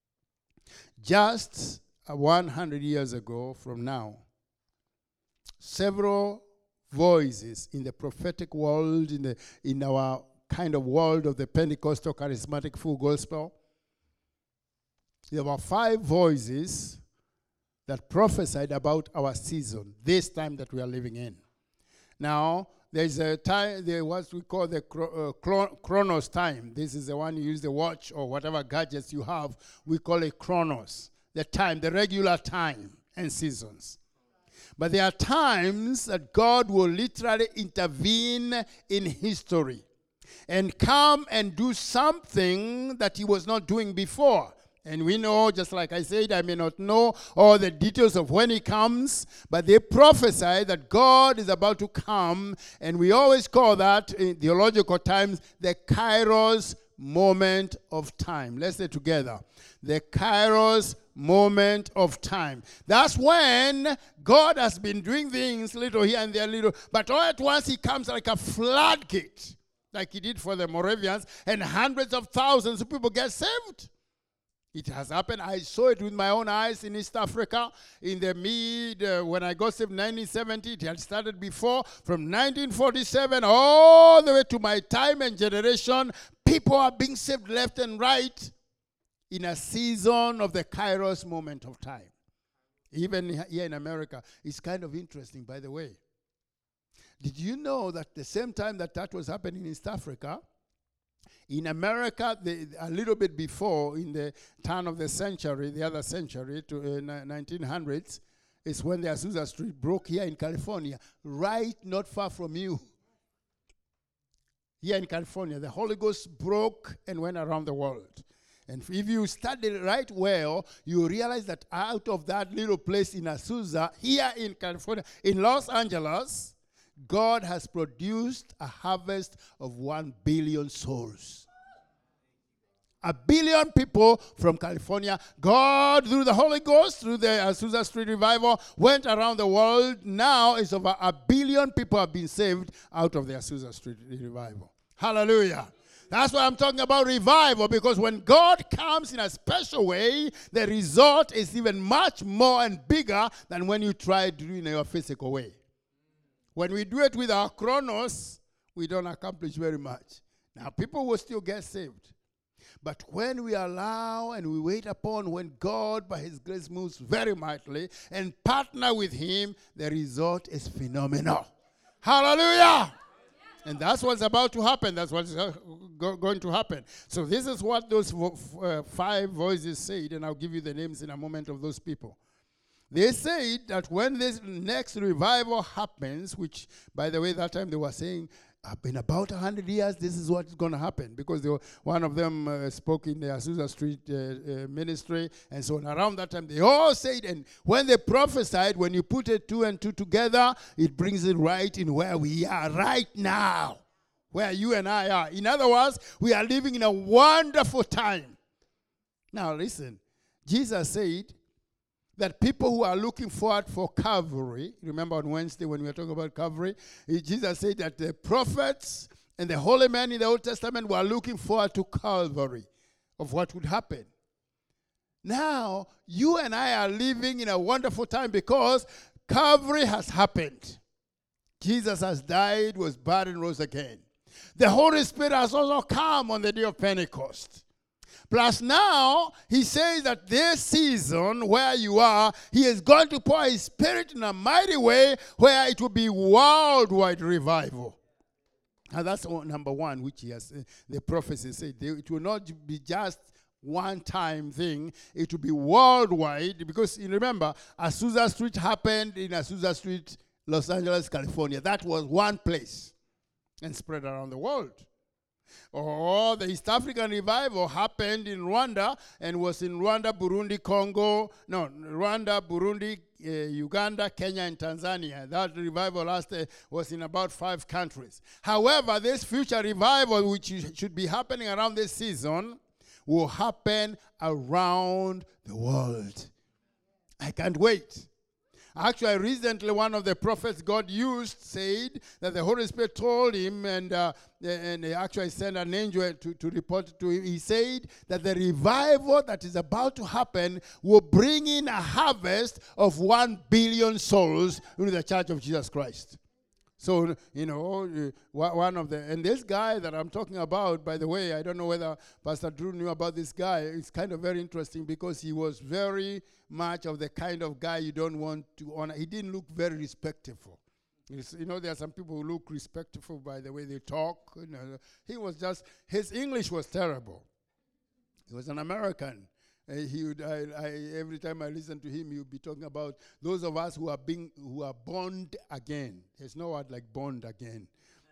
Just 100 years ago from now, several voices in the prophetic world, in our kind of world of the Pentecostal charismatic full gospel, there were 5 voices that prophesied about our season, this time that we are living in. Now, there's a time, what we call the chronos time. This is the one you use the watch or whatever gadgets you have. We call it chronos, the time, the regular time and seasons. But there are times that God will literally intervene in history and come and do something that he was not doing before. And we know, just like I said, I may not know all the details of when he comes, but they prophesy that God is about to come, and we always call that, in theological terms, the Kairos moment of time. Let's say together, the Kairos moment of time. That's when God has been doing things little here and there, little, but all at once he comes like a floodgate, like he did for the Moravians, and hundreds of thousands of people get saved. It has happened. I saw it with my own eyes in East Africa in the when I got saved in 1970. It had started before. From 1947 all the way to my time and generation, people are being saved left and right in a season of the Kairos moment of time. Even here in America, it's kind of interesting, by the way. Did you know that the same time that was happening in East Africa, in America, a little bit before, in the turn of the century, the other century, to 1900s, is when the Azusa Street broke here in California, right not far from you. Here in California, the Holy Ghost broke and went around the world. And if you study it right well, you realize that out of that little place in Azusa, here in California, in Los Angeles, God has produced a harvest of 1 billion souls. 1 billion people from California. God, through the Holy Ghost, through the Azusa Street Revival, went around the world. Now it's over 1 billion people have been saved out of the Azusa Street Revival. Hallelujah. That's why I'm talking about revival, because when God comes in a special way, the result is even much more and bigger than when you try to do it in a physical way. When we do it with our chronos, we don't accomplish very much. Now, people will still get saved. But when we allow and we wait upon when God, by His grace, moves very mightily and partner with Him, the result is phenomenal. Hallelujah! And that's what's about to happen. That's what's going to happen. So this is what those 5 voices said, and I'll give you the names in a moment of those people. They said that when this next revival happens, which, by the way, that time they were saying, in about 100 years, this is what's going to happen. Because one of them spoke in the Azusa Street ministry, and so on. Around that time, they all said, and when they prophesied, when you put 2 and 2 together, it brings it right in where we are right now, where you and I are. In other words, we are living in a wonderful time. Now, listen. Jesus said that people who are looking forward for Calvary, remember on Wednesday when we were talking about Calvary, Jesus said that the prophets and the holy men in the Old Testament were looking forward to Calvary, of what would happen. Now, you and I are living in a wonderful time because Calvary has happened. Jesus has died, was buried, and rose again. The Holy Spirit has also come on the day of Pentecost. Plus now, he says that this season where you are, he is going to pour his Spirit in a mighty way where it will be worldwide revival. And that's number one, which he has, the prophecy said. It will not be just one-time thing. It will be worldwide. Because remember, Azusa Street happened in Azusa Street, Los Angeles, California. That was one place and spread around the world. Or the East African revival happened in Rwanda and was in Rwanda, Burundi, Uganda, Kenya, and Tanzania. That revival was in about 5 countries. However, this future revival, which should be happening around this season, will happen around the world. I can't wait. Actually, recently, one of the prophets God used said that the Holy Spirit told him, and he actually sent an angel to report to him. He said that the revival that is about to happen will bring in a harvest of 1 billion souls into the Church of Jesus Christ. So, one of and this guy that I'm talking about, by the way, I don't know whether Pastor Drew knew about this guy. It's kind of very interesting because he was very much of the kind of guy you don't want to honor. He didn't look very respectful. There are some people who look respectful by the way they talk. He was just, his English was terrible. He was an American. Every time I listen to him, he would be talking about those of us who are born again. There's no word like born again.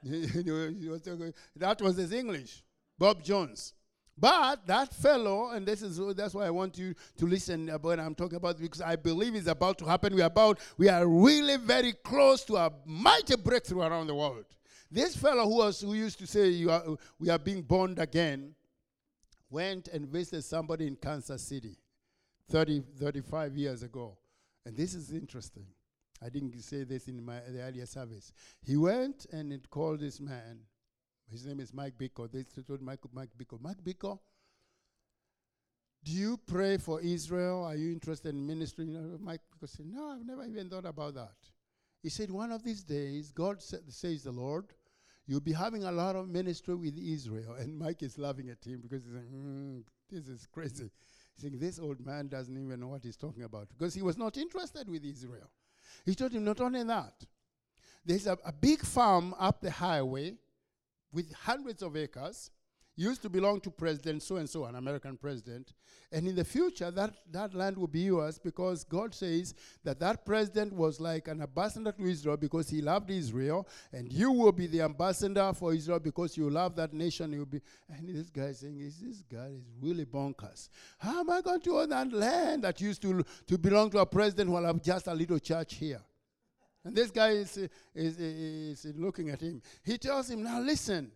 That was his English, Bob Jones. But that fellow, and that's why I want you to listen when I'm talking about, because I believe it's about to happen. We are really very close to a mighty breakthrough around the world. This fellow who used to say we are being born again, went and visited somebody in Kansas City 35 years ago. And this is interesting. I didn't say this in the earlier service. He went and called this man. His name is Mike Bickle. They told Mike Bickle, Mike Bickle, do you pray for Israel? Are you interested in ministry? Mike said, no, I've never even thought about that. He said, one of these days, God says the Lord, you'll be having a lot of ministry with Israel. And Mike is laughing at him because he's like, this is crazy. He's saying, this old man doesn't even know what he's talking about because he was not interested with Israel. He told him, not only that, there's a big farm up the highway with hundreds of acres, used to belong to President so-and-so, an American president. And in the future, that land will be yours because God says that president was like an ambassador to Israel because he loved Israel. And you will be the ambassador for Israel because you love that nation. You'll be. And this guy is saying, this guy is really bonkers. How am I going to own that land that used to belong to a president while I'm just a little church here? And this guy is looking at him. He tells him, now listen.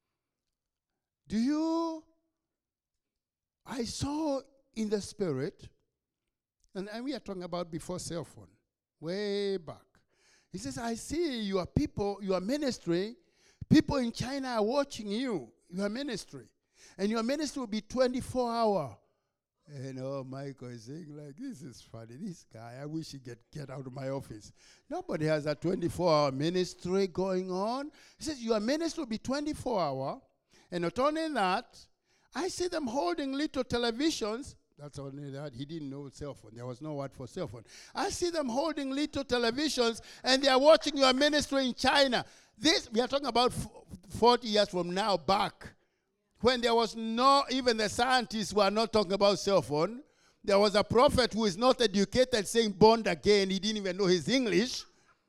I saw in the spirit, and we are talking about before cell phone, way back. He says, I see your people, your ministry, people in China are watching you, your ministry. And your ministry will be 24 hours. And Michael is saying, like, this is funny. This guy, I wish he get out of my office. Nobody has a 24-hour ministry going on. He says, your ministry will be 24 hours. And not only that, I see them holding little televisions. That's only that. He didn't know cell phone. There was no word for cell phone. I see them holding little televisions, and they are watching your ministry in China. We are talking about 40 years from now back, when there was even the scientists were not talking about cell phone. There was a prophet who is not educated saying born again. He didn't even know his English.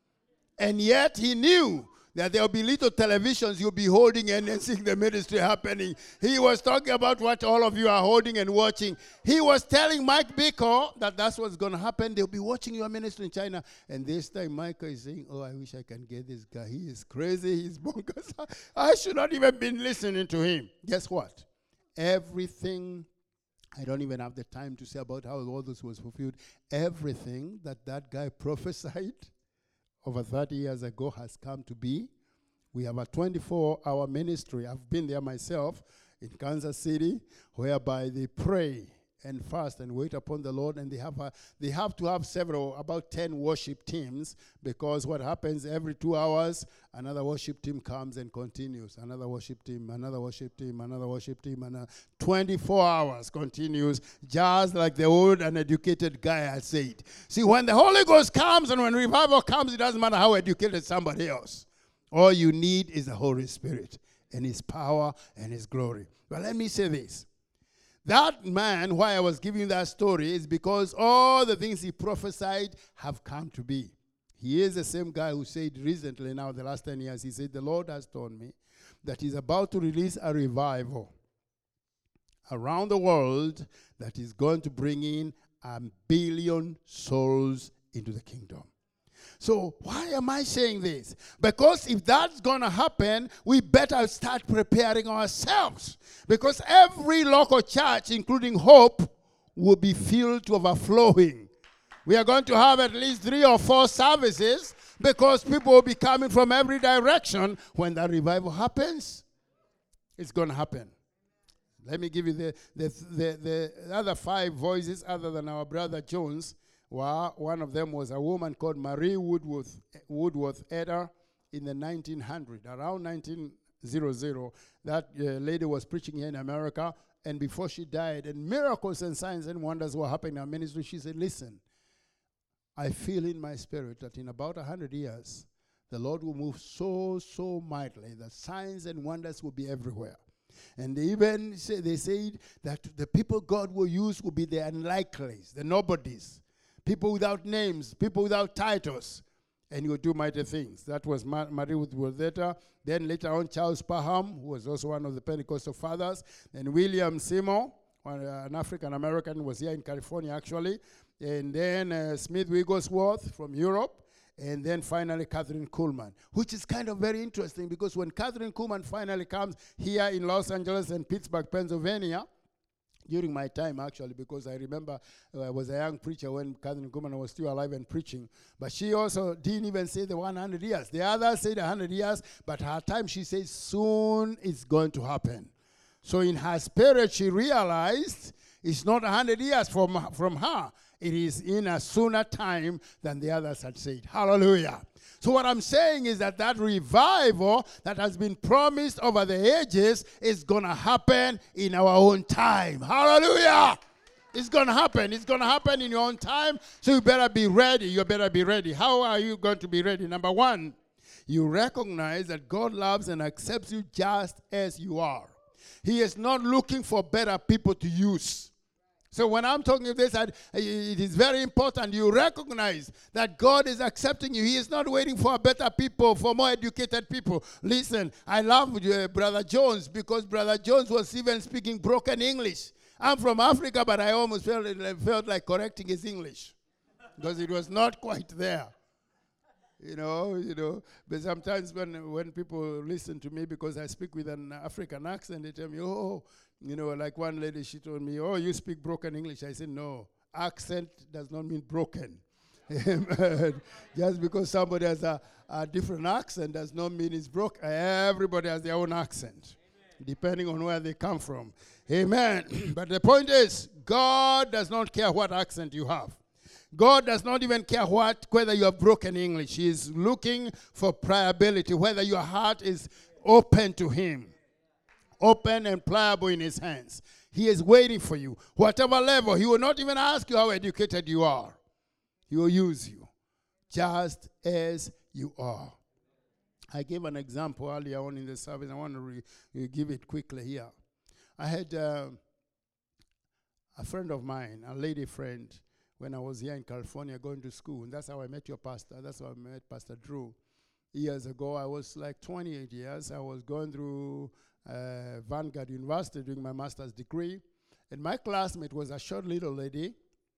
And yet he knew that there will be little televisions you'll be holding and seeing the ministry happening. He was talking about what all of you are holding and watching. He was telling Mike Bickle that that's what's going to happen. They'll be watching your ministry in China. And this time Mike is saying, I wish I can get this guy. He is crazy. He's bonkers. I should not even been listening to him. Guess what? Everything, I don't even have the time to say about how all this was fulfilled. Everything that guy prophesied over 30 years ago has come to be. We have a 24-hour ministry. I've been there myself in Kansas City, whereby they pray and fast and wait upon the Lord, and they have to have about 10 worship teams, because what happens every 2 hours, another worship team comes and continues. Another worship team, another worship team, another worship team, and 24 hours continues, just like the old and educated guy had said. See, when the Holy Ghost comes and when revival comes, it doesn't matter how educated somebody else. All you need is the Holy Spirit and His power and His glory. But let me say this. That man, why I was giving that story, is because all the things he prophesied have come to be. He is the same guy who said recently, now the last 10 years, he said, the Lord has told me that He's about to release a revival around the world that is going to bring in 1 billion souls into the kingdom. So why am I saying this? Because if that's going to happen, we better start preparing ourselves. Because every local church, including Hope, will be filled to overflowing. We are going to have at least 3 or 4 services because people will be coming from every direction. When that revival happens, it's going to happen. Let me give you the other 5 voices other than our brother Jones. Well, one of them was a woman called Marie Woodworth Eder in the 1900s. Around 1900, that lady was preaching here in America, and before she died, and miracles and signs and wonders were happening in our ministry, she said, listen, I feel in my spirit that in about 100 years, the Lord will move so mightily that signs and wonders will be everywhere. And they said that the people God will use will be the unlikelies, the nobodies, people without names, people without titles, and you will do mighty things. That was Marie Woodworth Eder. Then later on, Charles Parham, who was also one of the Pentecostal fathers. Then William Seymour, an African-American, was here in California, actually. And then Smith Wigglesworth from Europe. And then finally, Catherine Kuhlman, which is kind of very interesting because when Catherine Kuhlman finally comes here in Los Angeles and Pittsburgh, Pennsylvania, during my time, actually, because I remember I was a young preacher when Catherine Kuhlman was still alive and preaching. But she also didn't even say the 100 years. The others said 100 years, but her time, she says, soon it's going to happen. So in her spirit, she realized It's not 100 years from her. It is in a sooner time than the others had said. Hallelujah. So what I'm saying is that revival that has been promised over the ages is going to happen in our own time. Hallelujah. It's going to happen. It's going to happen in your own time. So you better be ready. You better be ready. How are you going to be ready? Number one, you recognize that God loves and accepts you just as you are. He is not looking for better people to use. So when I'm talking of this, it is very important you recognize that God is accepting you. He is not waiting for better people, for more educated people. Listen, I love Brother Jones because Brother Jones was even speaking broken English. I'm from Africa, but I almost felt like correcting his English because it was not quite there. You know. But sometimes when people listen to me because I speak with an African accent, they tell me, oh, like one lady, she told me, oh, you speak broken English. I said, no, accent does not mean broken. Just because somebody has a different accent does not mean it's broken. Everybody has their own accent, depending on where they come from. Amen. But the point is, God does not care what accent you have. God does not even care whether you have broken English. He is looking for pliability, whether your heart is open to Him, open and pliable in His hands. He is waiting for you. Whatever level, He will not even ask you how educated you are. He will use you just as you are. I gave an example earlier on in the service. I want to give it quickly here. I had a friend of mine, a lady friend, when I was here in California going to school. And that's how I met your pastor. That's how I met Pastor Drew. Years ago, I was like 28 years. I was going through Vanguard University doing my master's degree. And my classmate was a short little lady.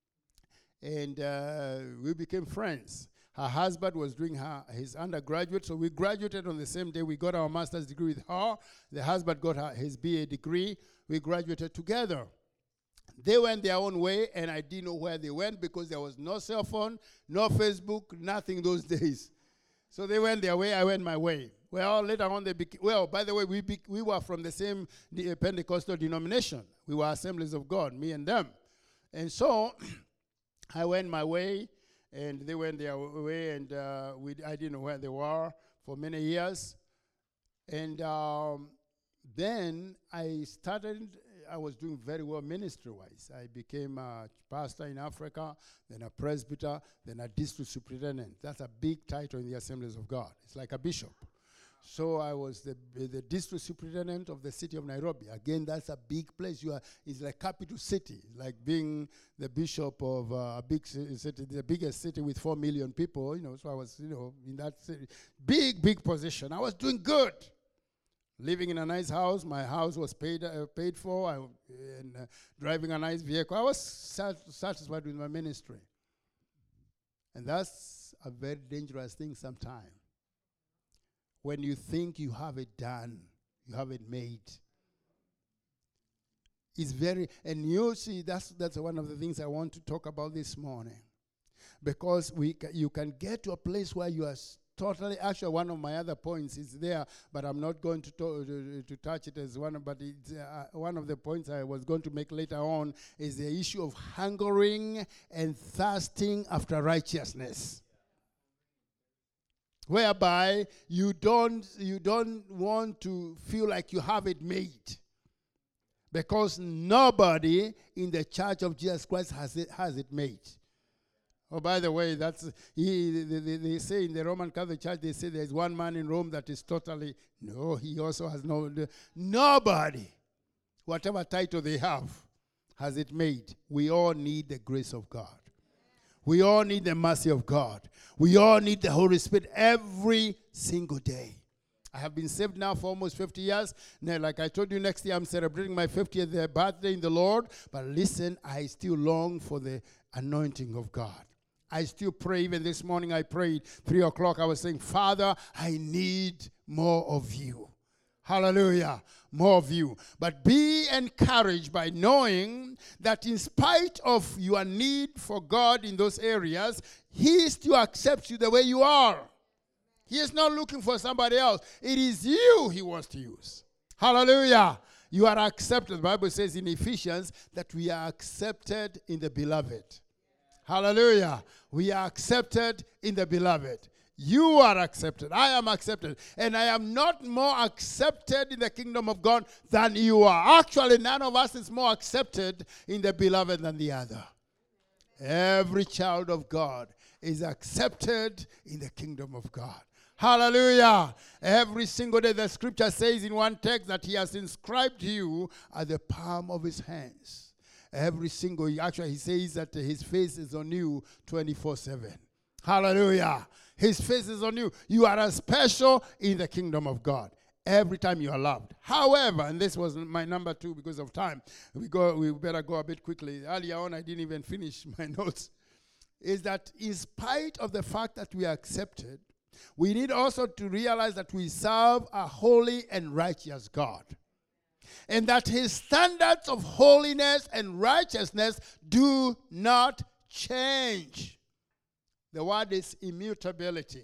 And we became friends. Her husband was doing his undergraduate, so we graduated on the same day. We got our master's degree with her. The husband got his BA degree. We graduated together. They went their own way, and I didn't know where they went because there was no cell phone, no Facebook, nothing those days. So they went their way, I went my way. Well, later on, by the way, we were from the same Pentecostal denomination. We were Assemblies of God, me and them. And so I went my way, and they went their way, and I didn't know where they were for many years. And then I was doing very well ministry-wise. I became a pastor in Africa, then a presbyter, then a district superintendent. That's a big title in the Assemblies of God. It's like a bishop. So I was the district superintendent of the city of Nairobi. Again, that's a big place. It's like capital city, like being the bishop of a big city, the biggest city with 4 million people. So I was, in that city, big position. I was doing good. Living in a nice house. My house was paid for, and driving a nice vehicle. I was satisfied with my ministry. And that's a very dangerous thing sometimes. When you think you have it done, you have it made. It's and you see, that's one of the things I want to talk about this morning. Because you can get to a place where you are totally, actually one of my other points is there, but I'm not going to touch it as one, but it's, one of the points I was going to make later on is the issue of hungering and thirsting after righteousness. Whereby you don't want to feel like you have it made. Because nobody in the church of Jesus Christ has it made. Oh, by the way, they say in the Roman Catholic Church, they say there's one man in Rome that is totally, no, he also has nobody, whatever title they have, has it made. We all need the grace of God. We all need the mercy of God. We all need the Holy Spirit every single day. I have been saved now for almost 50 years. Now, like I told you, next year I'm celebrating my 50th birthday in the Lord. But listen, I still long for the anointing of God. I still pray. Even this morning I prayed 3 o'clock. I was saying, Father, I need more of you. Hallelujah. More of you. But be encouraged by knowing that in spite of your need for God in those areas, He still accepts you the way you are. He is not looking for somebody else. It is you He wants to use. Hallelujah. You are accepted. The Bible says in Ephesians that we are accepted in the beloved. Hallelujah. We are accepted in the beloved. You are accepted. I am accepted. And I am not more accepted in the kingdom of God than you are. Actually, none of us is more accepted in the beloved than the other. Every child of God is accepted in the kingdom of God. Hallelujah. Every single day the scripture says in one text that he has inscribed you at the palm of his hands. Every single, actually he says that his face is on you 24/7. Hallelujah. His face is on you. You are as special in the kingdom of God. Every time you are loved. However, and this was my number 2 because of time. We better go a bit quickly. Earlier on, I didn't even finish my notes. Is that in spite of the fact that we are accepted, we need also to realize that we serve a holy and righteous God. And that his standards of holiness and righteousness do not change. The word is immutability.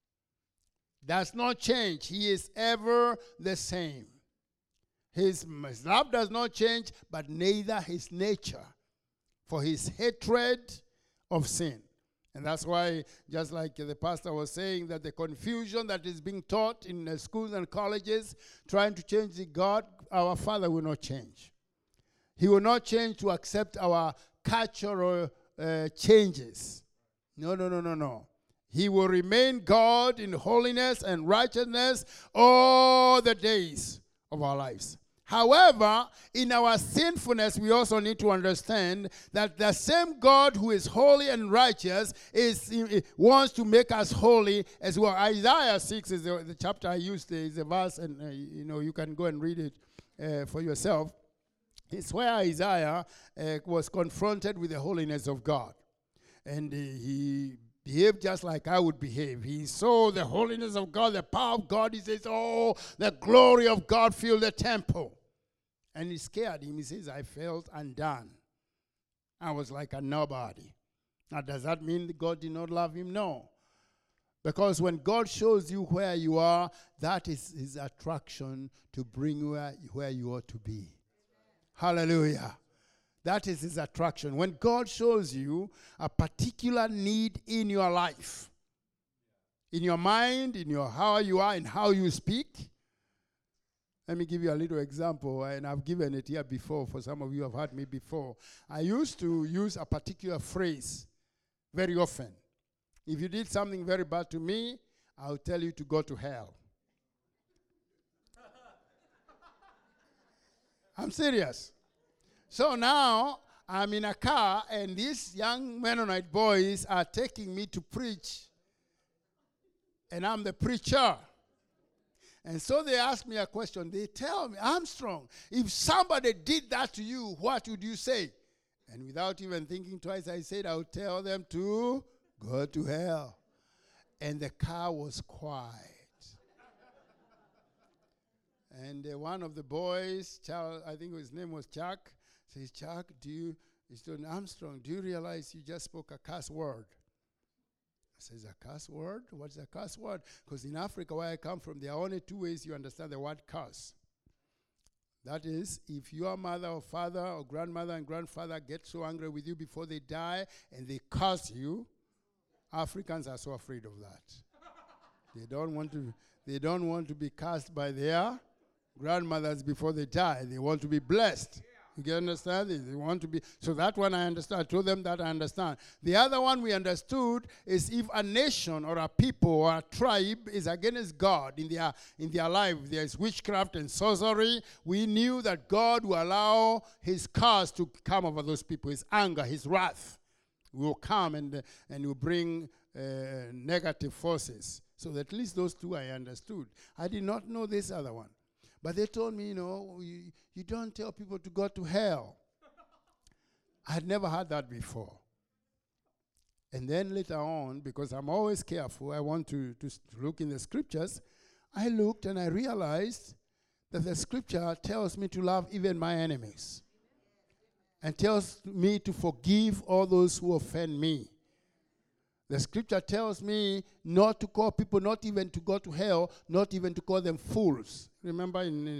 Does not change. He is ever the same. His love does not change, but neither his nature. For his hatred of sin. And that's why, just like the pastor was saying, that the confusion that is being taught in schools and colleges, trying to change the God, our Father will not change. He will not change to accept our cultural changes. No. He will remain God in holiness and righteousness all the days of our lives. However, in our sinfulness, we also need to understand that the same God who is holy and righteous wants to make us holy as well. Isaiah 6 is the chapter I used, is the verse, and you can go and read it for yourself. It's where Isaiah was confronted with the holiness of God. And he behaved just like I would behave. He saw the holiness of God, the power of God. He says, oh, the glory of God filled the temple. And it scared him. He says, I felt undone. I was like a nobody. Now, does that mean that God did not love him? No. Because when God shows you where you are, that is his attraction to bring you where you ought to be. Hallelujah. That is his attraction. When God shows you a particular need in your life, in your mind, in your how you are, and how you speak. Let me give you a little example, and I've given it here before. For some of you have heard me before. I used to use a particular phrase very often. If you did something very bad to me, I'll tell you to go to hell. I'm serious. So now, I'm in a car, and these young Mennonite boys are taking me to preach. And I'm the preacher. And so they ask me a question. They tell me, Armstrong, if somebody did that to you, what would you say? And without even thinking twice, I said, I would tell them to go to hell. And the car was quiet. And one of the boys, I think his name was Chuck, says, Chuck, Armstrong, do you realize you just spoke a curse word? I says, a curse word? What's a curse word? Because in Africa, where I come from, there are only 2 ways you understand the word curse. That is, if your mother or father or grandmother and grandfather get so angry with you before they die and they curse you, Africans are so afraid of that. They don't want to be cursed by their grandmothers before they die. They want to be blessed. You can understand it? They want to be. So that one I understand. I told them that I understand. The other one we understood is if a nation or a people or a tribe is against God in their life, there is witchcraft and sorcery, we knew that God will allow his curse to come over those people, his anger, his wrath will come and will bring negative forces. So at least those 2 I understood. I did not know this other one. But they told me, you don't tell people to go to hell. I had never heard that before. And then later on, because I'm always careful, I want to look in the scriptures, I looked and I realized that the scripture tells me to love even my enemies. And tells me to forgive all those who offend me. The scripture tells me not to call people, not even to go to hell, not even to call them fools. Remember in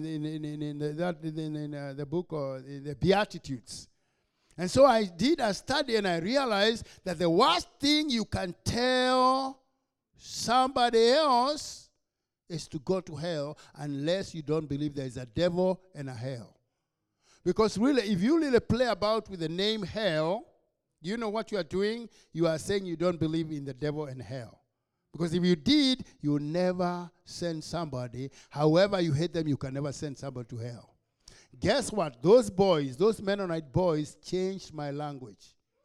the book of the Beatitudes. And so I did a study and I realized that the worst thing you can tell somebody else is to go to hell unless you don't believe there is a devil and a hell. Because really, if you really play about with the name hell, you know what you are doing? You are saying you don't believe in the devil and hell. Because if you did, you will never send somebody. However you hate them, you can never send somebody to hell. Guess what? Those boys, those Mennonite boys, changed my language.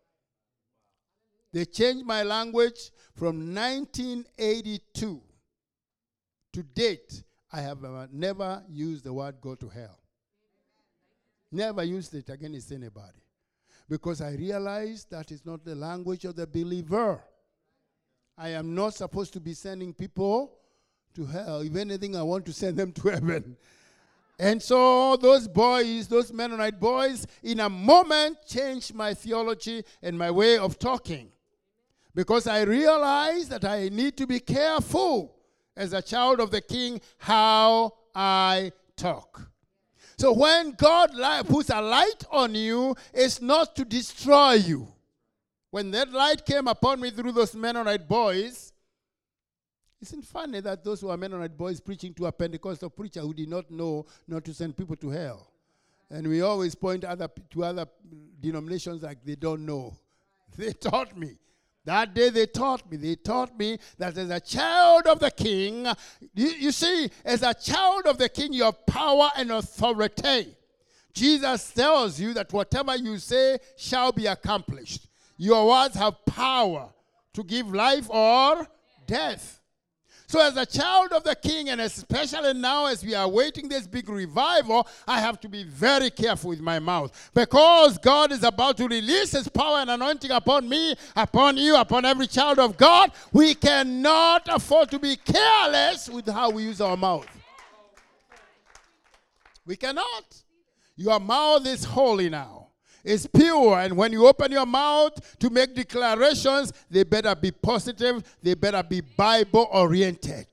They changed my language from 1982 to date. I have never used the word go to hell. Never used it against anybody. Because I realized that is not the language of the believer. I am not supposed to be sending people to hell. If anything, I want to send them to heaven. And so those boys, those Mennonite boys, in a moment changed my theology and my way of talking. Because I realized that I need to be careful as a child of the King how I talk. So when God puts a light on you, it's not to destroy you. When that light came upon me through those Mennonite boys, isn't it funny that those who are Mennonite boys preaching to a Pentecostal preacher who did not know not to send people to hell? And we always point to other denominations like they don't know. They taught me. That day they taught me. They taught me that as a child of the King, you see, as a child of the King, you have power and authority. Jesus tells you that whatever you say shall be accomplished. Your words have power to give life or death. So as a child of the King, and especially now as we are waiting this big revival, I have to be very careful with my mouth. Because God is about to release His power and anointing upon me, upon you, upon every child of God. We cannot afford to be careless with how we use our mouth. We cannot. Your mouth is holy now. It's pure, and when you open your mouth to make declarations, they better be positive, they better be Bible-oriented.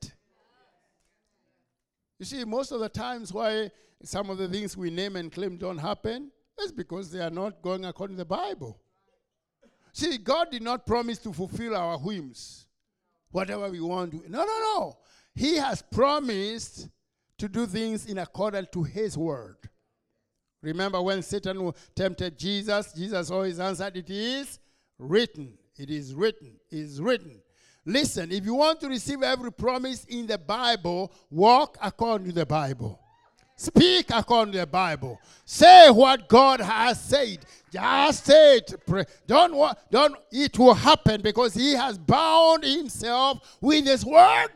You see, most of the times why some of the things we name and claim don't happen is because they are not going according to the Bible. See, God did not promise to fulfill our whims, whatever we want to. No. He has promised to do things in accordance to His word. Remember when Satan tempted Jesus, Jesus always answered, it is written. It is written. It is written. Listen, if you want to receive every promise in the Bible, walk according to the Bible. Speak according to the Bible. Say what God has said. Just say it. Don't. It will happen because He has bound Himself with His word.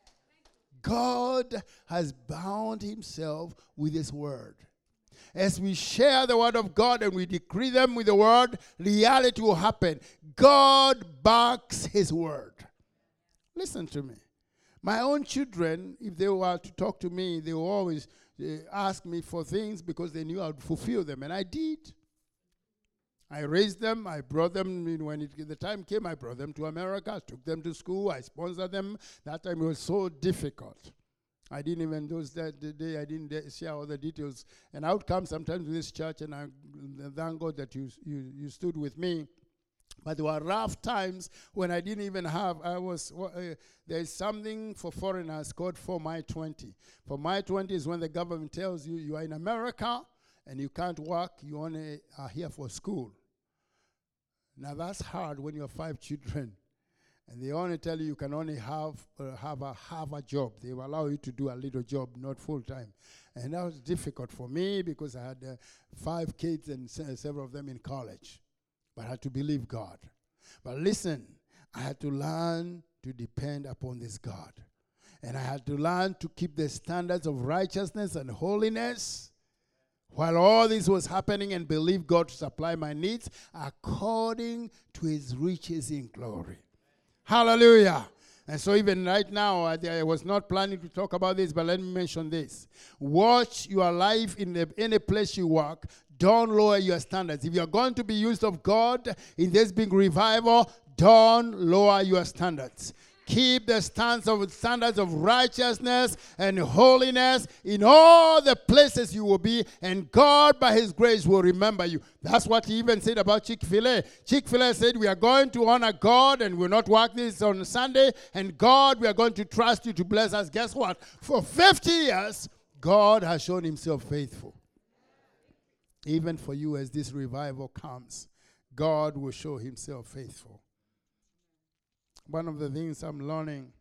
God has bound Himself with His word. As we share the word of God and we decree them with the word, reality will happen. God backs His word. Listen to me. My own children, if they were to talk to me, they will always ask me for things because they knew I would fulfill them. And I did. I raised them. I brought them, when the time came, I brought them to America. I took them to school. I sponsored them. That time it was so difficult. I didn't even, the day I didn't share all the details. And I would come sometimes to this church, and I thank God that you stood with me. But there were rough times when I didn't even have, there is something for foreigners called For My 20. For My 20 is when the government tells you you are in America and you can't work, you only are here for school. Now that's hard when you have 5 children. And they only tell you can only have a job. They will allow you to do a little job, not full time. And that was difficult for me because I had 5 kids and several of them in college. But I had to believe God. But listen, I had to learn to depend upon this God. And I had to learn to keep the standards of righteousness and holiness while all this was happening, and believe God to supply my needs according to His riches in glory. Hallelujah. And so even right now, I was not planning to talk about this, but let me mention this. Watch your life in any place you work. Don't lower your standards. If you're going to be used of God in this big revival, Don't lower your standards. Keep the standards of righteousness and holiness in all the places you will be, and God, by His grace, will remember you. That's what He even said about Chick-fil-A. Chick-fil-A said, we are going to honor God, and we'll not work this on Sunday, and God, we are going to trust you to bless us. Guess what? For 50 years, God has shown Himself faithful. Even for you, as this revival comes, God will show Himself faithful. One of the things I'm learning,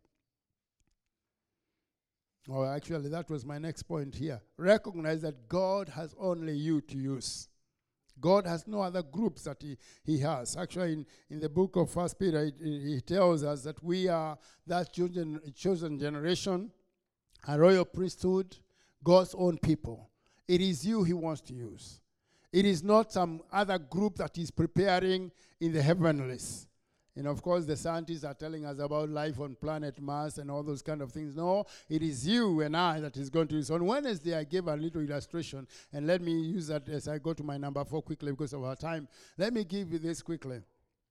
or actually that was my next point here, recognize that God has only you to use. God has no other groups that he has. Actually, in the book of 1 Peter, he tells us that we are that chosen generation, a royal priesthood, God's own people. It is you He wants to use. It is not some other group that He's preparing in the heavenlies. And of course, the scientists are telling us about life on planet Mars and all those kind of things. No, it is you and I that is going to use. On Wednesday, I gave a little illustration, and let me use that as I go to my number 4 quickly because of our time. Let me give you this quickly.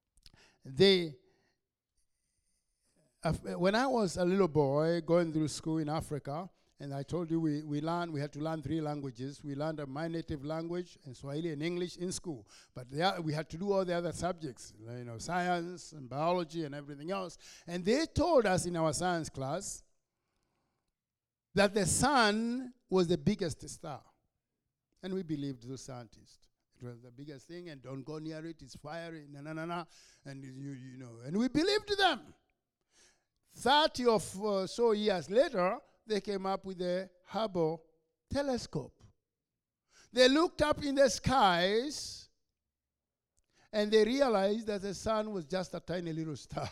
When I was a little boy going through school in Africa, and I told you we had to learn 3 languages. We learned my native language, and Swahili and English in school. But we had to do all the other subjects, science and biology and everything else. And they told us in our science class that the sun was the biggest star. And we believed those scientists. It was the biggest thing, and don't go near it, it's fiery, and and we believed them. 30 or so years later, they came up with the Hubble telescope. They looked up in the skies, and they realized that the sun was just a tiny little star.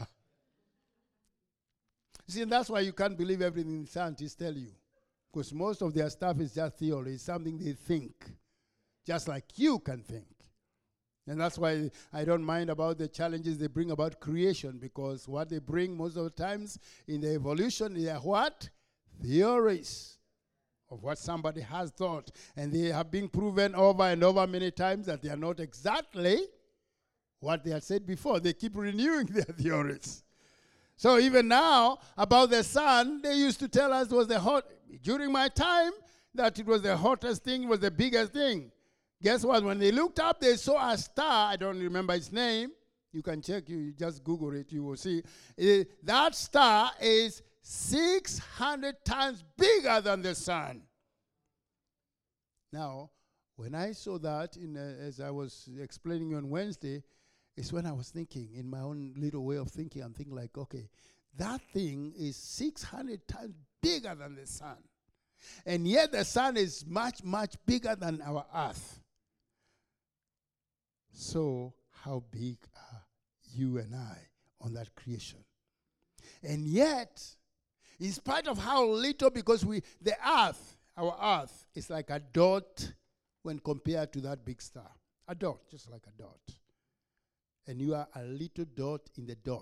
See, and that's why you can't believe everything scientists tell you, because most of their stuff is just theory. It's something they think, just like you can think. And that's why I don't mind about the challenges they bring about creation, because what they bring most of the times in the evolution, they are what? Theories of what somebody has thought. And they have been proven over and over many times that they are not exactly what they had said before. They keep renewing their theories. So even now, about the sun, they used to tell us during my time, that it was the hottest thing, was the biggest thing. Guess what? When they looked up, they saw a star. I don't remember its name. You can check, you just Google it, you will see. That star is 600 times bigger than the sun. Now, when I saw that, as I was explaining on Wednesday, it's when I was thinking, in my own little way of thinking, I'm thinking like, okay, that thing is 600 times bigger than the sun. And yet the sun is much, much bigger than our earth. So how big are you and I on that creation? And yet, in spite of how little, because our earth is like a dot when compared to that big star. A dot, just like a dot. And you are a little dot in the dot.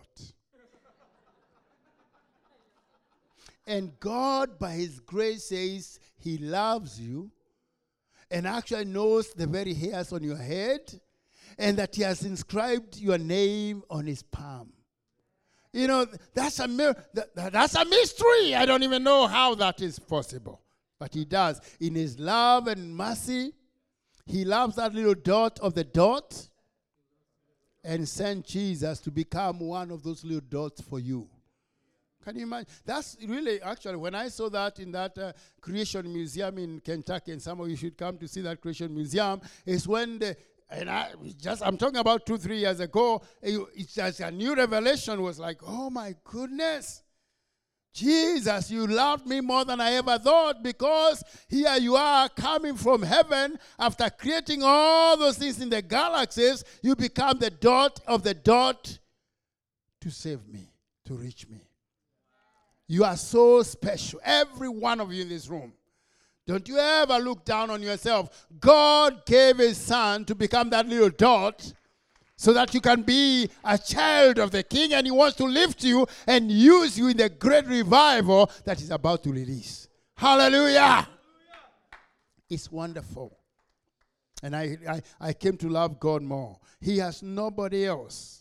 And God, by His grace, says He loves you and actually knows the very hairs on your head, and that He has inscribed your name on His palm. That's a mystery. I don't even know how that is possible. But He does. In His love and mercy, He loves that little dot of the dot and sent Jesus to become one of those little dots for you. Can you imagine? That's really, actually, when I saw that in that Creation Museum in Kentucky, and some of you should come to see that Creation Museum, is when I'm talking about 2-3 years ago, it's just a new revelation was like, oh my goodness, Jesus, you loved me more than I ever thought, because here you are coming from heaven after creating all those things in the galaxies. You become the dot of the dot to save me, to reach me. You are so special, every one of you in this room. Don't you ever look down on yourself. God gave His Son to become that little dot so that you can be a child of the King, and He wants to lift you and use you in the great revival that is about to release. Hallelujah! It's wonderful. And I came to love God more. He has nobody else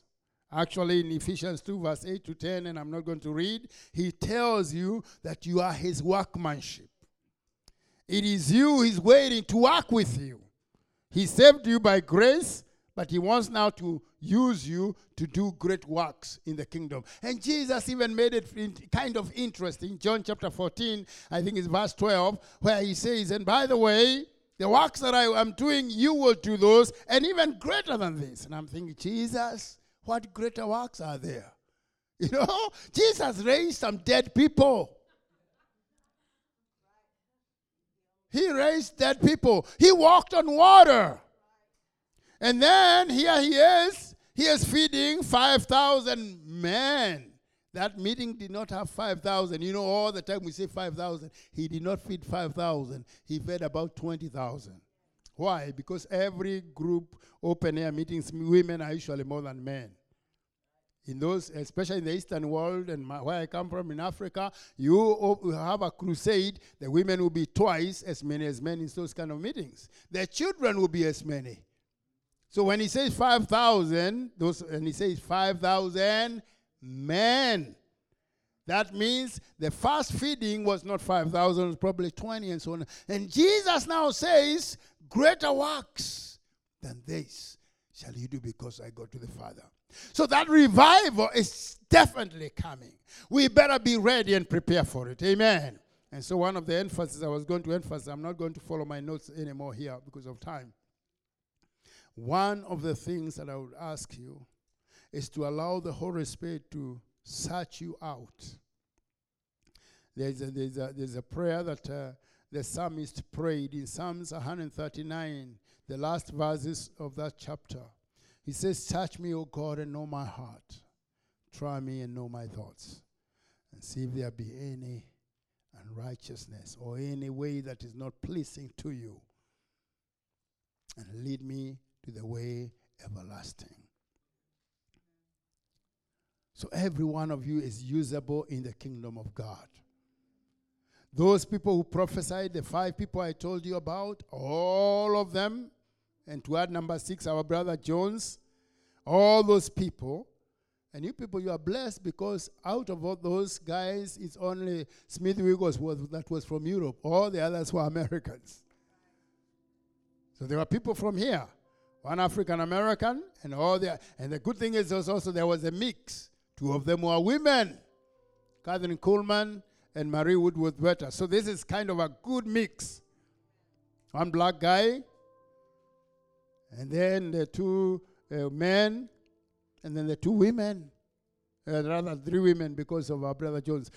Actually, in Ephesians 2, verse 8 to 10, and I'm not going to read, he tells you that you are his workmanship. It is you he's waiting to work with you. He saved you by grace, but he wants now to use you to do great works in the kingdom. And Jesus even made it kind of interesting. John chapter 14, I think it's verse 12, where he says, and by the way, the works that I am doing, you will do those, and even greater than this. And I'm thinking, Jesus, what greater works are there? You know, Jesus raised some dead people. He raised dead people. He walked on water. And then here he is feeding 5,000 men. That meeting did not have 5,000. You know, all the time we say 5,000. He did not feed 5,000. He fed about 20,000. Why? Because every group, open-air meetings, women are usually more than men. In those, especially in the Eastern world and where I come from in Africa, you have a crusade, the women will be twice as many as men in those kind of meetings. Their children will be as many. So when he says 5,000, and he says 5,000 men, that means the first feeding was not 5,000, it was probably 20 and so on. And Jesus now says, greater works than this shall you do because I go to the Father. So that revival is definitely coming. We better be ready and prepare for it. Amen. And so one of the emphasis I was going to emphasize, I'm not going to follow my notes anymore here because of time. One of the things that I would ask you is to allow the Holy Spirit to search you out. There's a prayer that the psalmist prayed in Psalms 139, the last verses of that chapter. He says, search me, O God, and know my heart. Try me and know my thoughts. And see if there be any unrighteousness or any way that is not pleasing to you. And lead me to the way everlasting. So every one of you is usable in the kingdom of God. Those people who prophesied, the 5 people I told you about, all of them, and to add number 6, our brother Jones, all those people, and you people, you are blessed because out of all those guys, it's only Smith Wiggles that was from Europe. All the others were Americans. So there were people from here, one African American, and the good thing is also there was a mix. 2 of them were women, Catherine Kuhlman and Marie Woodworth-Vetter. So this is kind of a good mix. One black guy, and then the 2 men, and then the 2 women. Rather 3 women because of our brother Jones.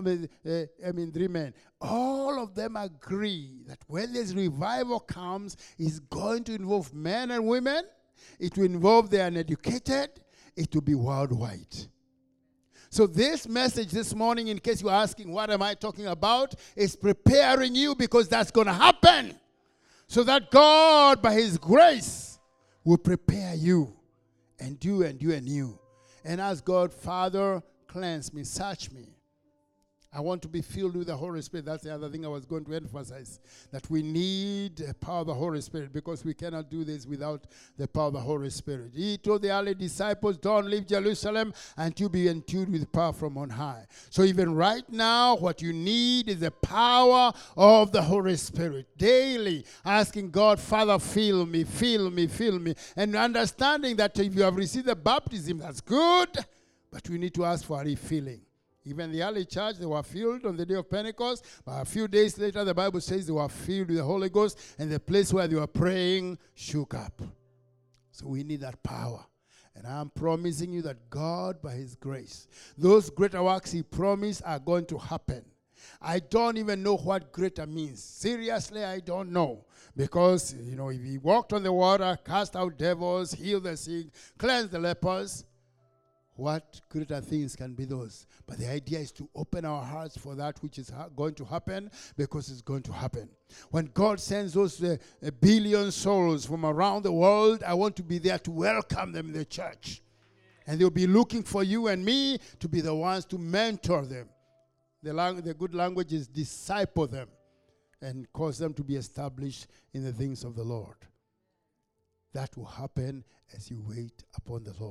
3 men. All of them agree that when this revival comes, it's going to involve men and women. It will involve the uneducated. It will be worldwide. So this message this morning, in case you're asking, what am I talking about, is preparing you because that's going to happen. So that God, by his grace, will prepare you and you and you and you. And ask God, Father, cleanse me, search me. I want to be filled with the Holy Spirit. That's the other thing I was going to emphasize. That we need the power of the Holy Spirit because we cannot do this without the power of the Holy Spirit. He told the early disciples, don't leave Jerusalem until be endued with power from on high. So even right now, what you need is the power of the Holy Spirit. Daily asking God, Father, fill me, fill me, fill me. And understanding that if you have received the baptism, that's good. But we need to ask for a refilling. Even the early church, they were filled on the day of Pentecost. But a few days later, the Bible says they were filled with the Holy Ghost. And the place where they were praying shook up. So we need that power. And I'm promising you that God, by his grace, those greater works he promised are going to happen. I don't even know what greater means. Seriously, I don't know. Because, if he walked on the water, cast out devils, healed the sick, cleansed the lepers, what greater things can be those? But the idea is to open our hearts for that which is going to happen, because it's going to happen. When God sends those 1 billion souls from around the world, I want to be there to welcome them in the church. And they'll be looking for you and me to be the ones to mentor them. The good language is disciple them and cause them to be established in the things of the Lord. That will happen as you wait upon the Lord.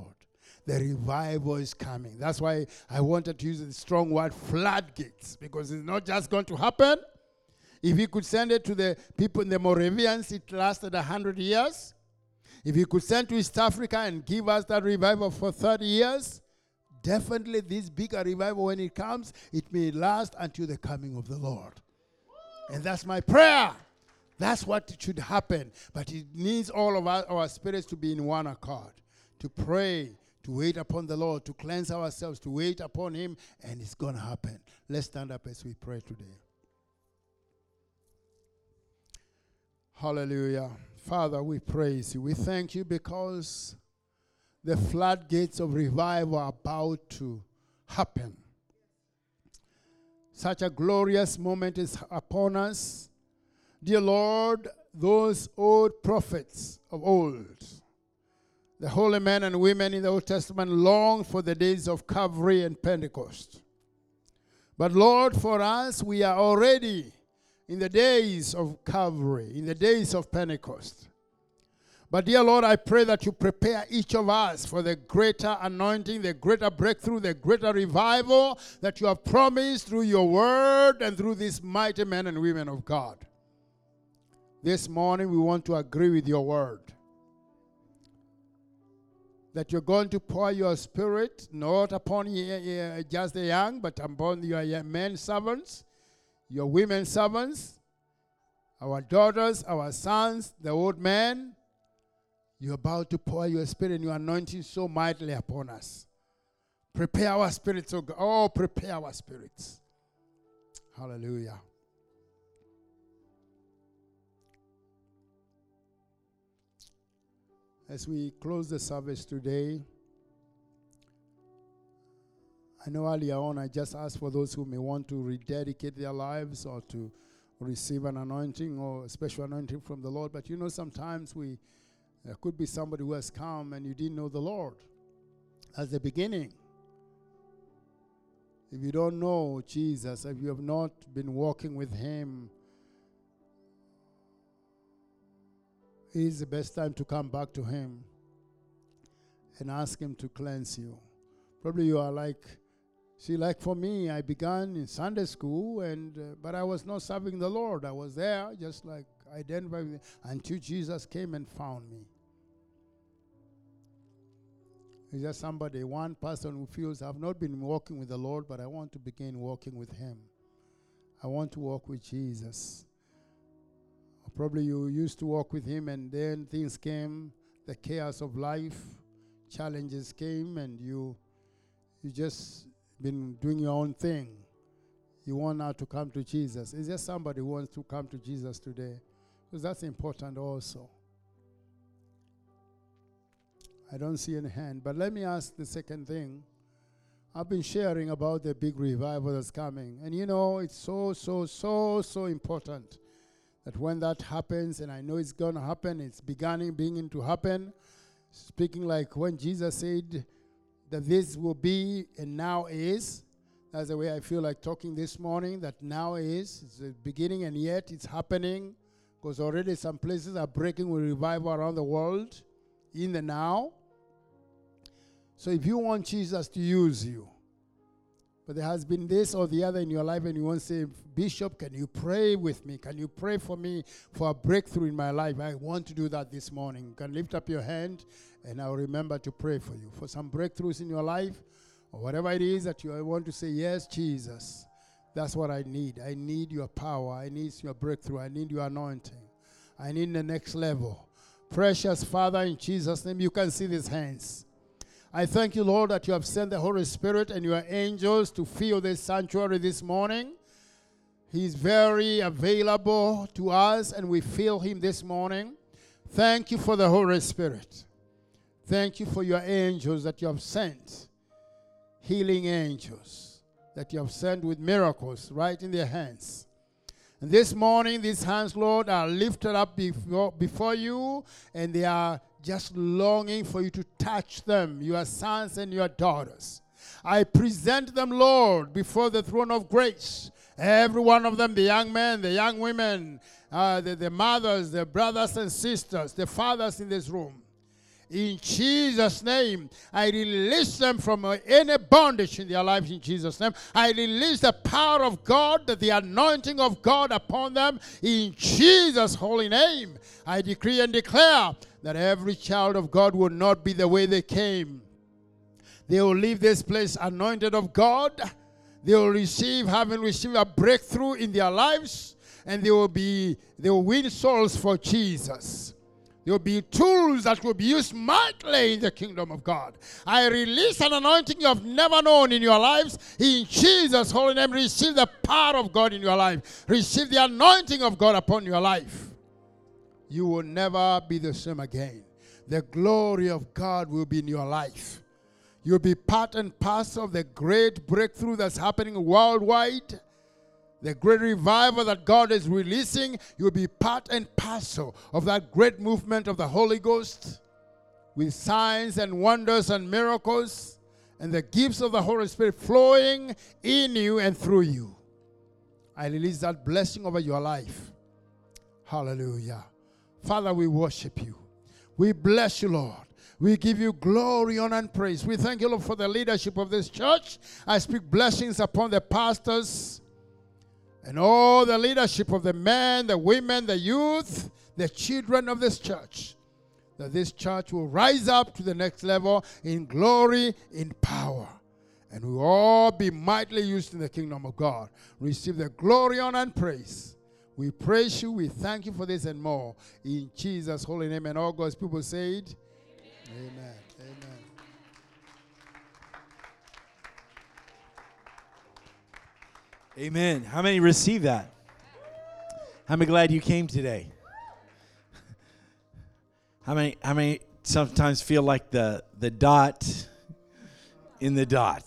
The revival is coming. That's why I wanted to use the strong word floodgates, because it's not just going to happen. If he could send it to the people in the Moravians, it lasted 100 years. If he could send to East Africa and give us that revival for 30 years, definitely this bigger revival, when it comes, it may last until the coming of the Lord. And that's my prayer. That's what should happen. But it needs all of our spirits to be in one accord, to pray, to wait upon the Lord, to cleanse ourselves, to wait upon him, and it's going to happen. Let's stand up as we pray today. Hallelujah. Father, we praise you. We thank you because the floodgates of revival are about to happen. Such a glorious moment is upon us. Dear Lord, those old prophets of old, the holy men and women in the Old Testament longed for the days of Calvary and Pentecost. But Lord, for us, we are already in the days of Calvary, in the days of Pentecost. But dear Lord, I pray that you prepare each of us for the greater anointing, the greater breakthrough, the greater revival that you have promised through your word and through these mighty men and women of God. This morning we want to agree with your word, that you're going to pour your spirit not upon just the young, but upon your men servants, your women servants, our daughters, our sons, the old men. You're about to pour your spirit and your anointing so mightily upon us. Prepare our spirits, oh God. Oh, prepare our spirits. Hallelujah. As we close the service today, I know earlier on I just asked for those who may want to rededicate their lives or to receive an anointing or a special anointing from the Lord. But you know, sometimes there could be somebody who has come and you didn't know the Lord. That's the beginning. If you don't know Jesus, if you have not been walking with him, it is the best time to come back to him and ask him to cleanse you. Probably you are like for me, I began in Sunday school, but I was not serving the Lord. I was there just like identifying until Jesus came and found me. Is there somebody, one person who feels I've not been walking with the Lord, but I want to begin walking with him. I want to walk with Jesus. Probably you used to walk with him and then things came, the chaos of life, challenges came, and you just been doing your own thing. You want now to come to Jesus. Is there somebody who wants to come to Jesus today? Because that's important also. I don't see any hand. But let me ask the second thing. I've been sharing about the big revival that's coming. And you know, it's so important that when that happens, and I know it's going to happen, it's beginning to happen. Speaking like when Jesus said that this will be and now is. That's the way I feel like talking this morning, that now is. It's the beginning and yet it's happening. Because already some places are breaking with revival around the world in the now. So if you want Jesus to use you, but there has been this or the other in your life and you want to say, Bishop, can you pray with me? Can you pray for me for a breakthrough in my life? I want to do that this morning. You can lift up your hand and I'll remember to pray for you. For some breakthroughs in your life or whatever it is that you want to say, yes, Jesus, that's what I need. I need your power. I need your breakthrough. I need your anointing. I need the next level. Precious Father, in Jesus' name, you can see these hands. I thank you, Lord, that you have sent the Holy Spirit and your angels to fill this sanctuary this morning. He's very available to us, and we feel him this morning. Thank you for the Holy Spirit. Thank you for your angels that you have sent, healing angels that you have sent with miracles right in their hands. And this morning, these hands, Lord, are lifted up before you, and they are just longing for you to touch them, your sons and your daughters. I present them, Lord, before the throne of grace. Every one of them, the young men, the young women, the mothers, the brothers and sisters, the fathers in this room. In Jesus' name, I release them from any bondage in their lives in Jesus' name. I release the power of God, the anointing of God upon them in Jesus' holy name. I decree and declare that every child of God will not be the way they came. They will leave this place anointed of God. They will having received a breakthrough in their lives, and they will win souls for Jesus. There will be tools that will be used mightily in the kingdom of God. I release an anointing you have never known in your lives. In Jesus' holy name, receive the power of God in your life. Receive the anointing of God upon your life. You will never be the same again. The glory of God will be in your life. You'll be part and parcel of the great breakthrough that's happening worldwide. The great revival that God is releasing, you'll be part and parcel of that great movement of the Holy Ghost with signs and wonders and miracles and the gifts of the Holy Spirit flowing in you and through you. I release that blessing over your life. Hallelujah. Father, we worship you. We bless you, Lord. We give you glory, honor, and praise. We thank you, Lord, for the leadership of this church. I speak blessings upon the pastors and all the leadership of the men, the women, the youth, the children of this church. That this church will rise up to the next level in glory, in power. And we will all be mightily used in the kingdom of God. Receive the glory, honor, and praise. We praise you. We thank you for this and more. In Jesus' holy name. And all God's people said, Amen. Amen. Amen. How many received that? How many glad you came today? How many sometimes feel like the dot in the dot?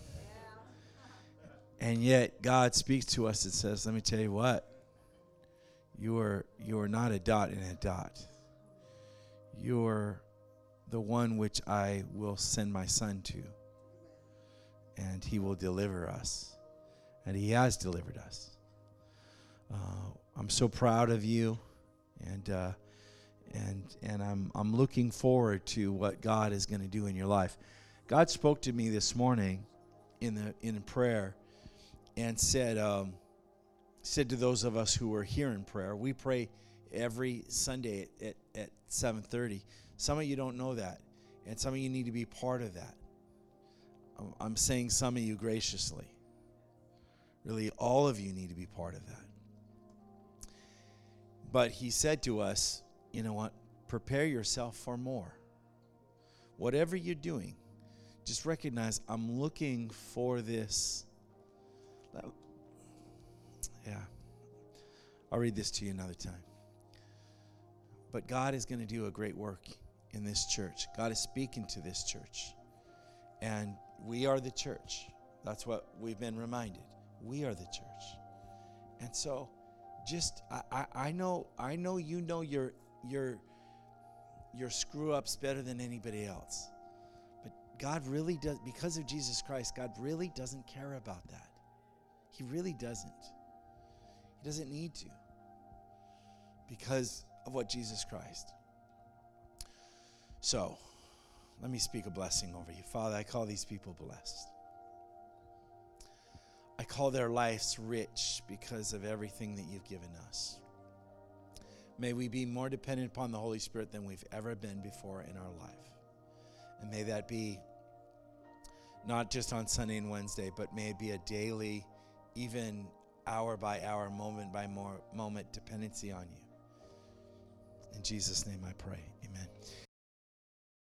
And yet God speaks to us and says, let me tell you what. You are not a dot in a dot. You're the one which I will send my son to. And he will deliver us. And he has delivered us. I'm so proud of you, and I'm looking forward to what God is going to do in your life. God spoke to me this morning in prayer, and said to those of us who were here in prayer, we pray every Sunday at 7:30. Some of you don't know that, and some of you need to be part of that. I'm saying some of you graciously. Really, all of you need to be part of that. But he said to us, you know what? Prepare yourself for more. Whatever you're doing, just recognize I'm looking for this. Yeah. I'll read this to you another time. But God is going to do a great work in this church. God is speaking to this church. And we are the church. That's what we've been reminded. We are the church. And so just I know you know your screw-ups better than anybody else. But God really does, because of Jesus Christ, God really doesn't care about that. He really doesn't. He doesn't need to, because of what Jesus Christ. So, let me speak a blessing over you. Father, I call these people blessed. I call their lives rich because of everything that you've given us. May we be more dependent upon the Holy Spirit than we've ever been before in our life. And may that be not just on Sunday and Wednesday, but may it be a daily, even hour by hour, moment by moment dependency on you. In Jesus' name I pray. Amen.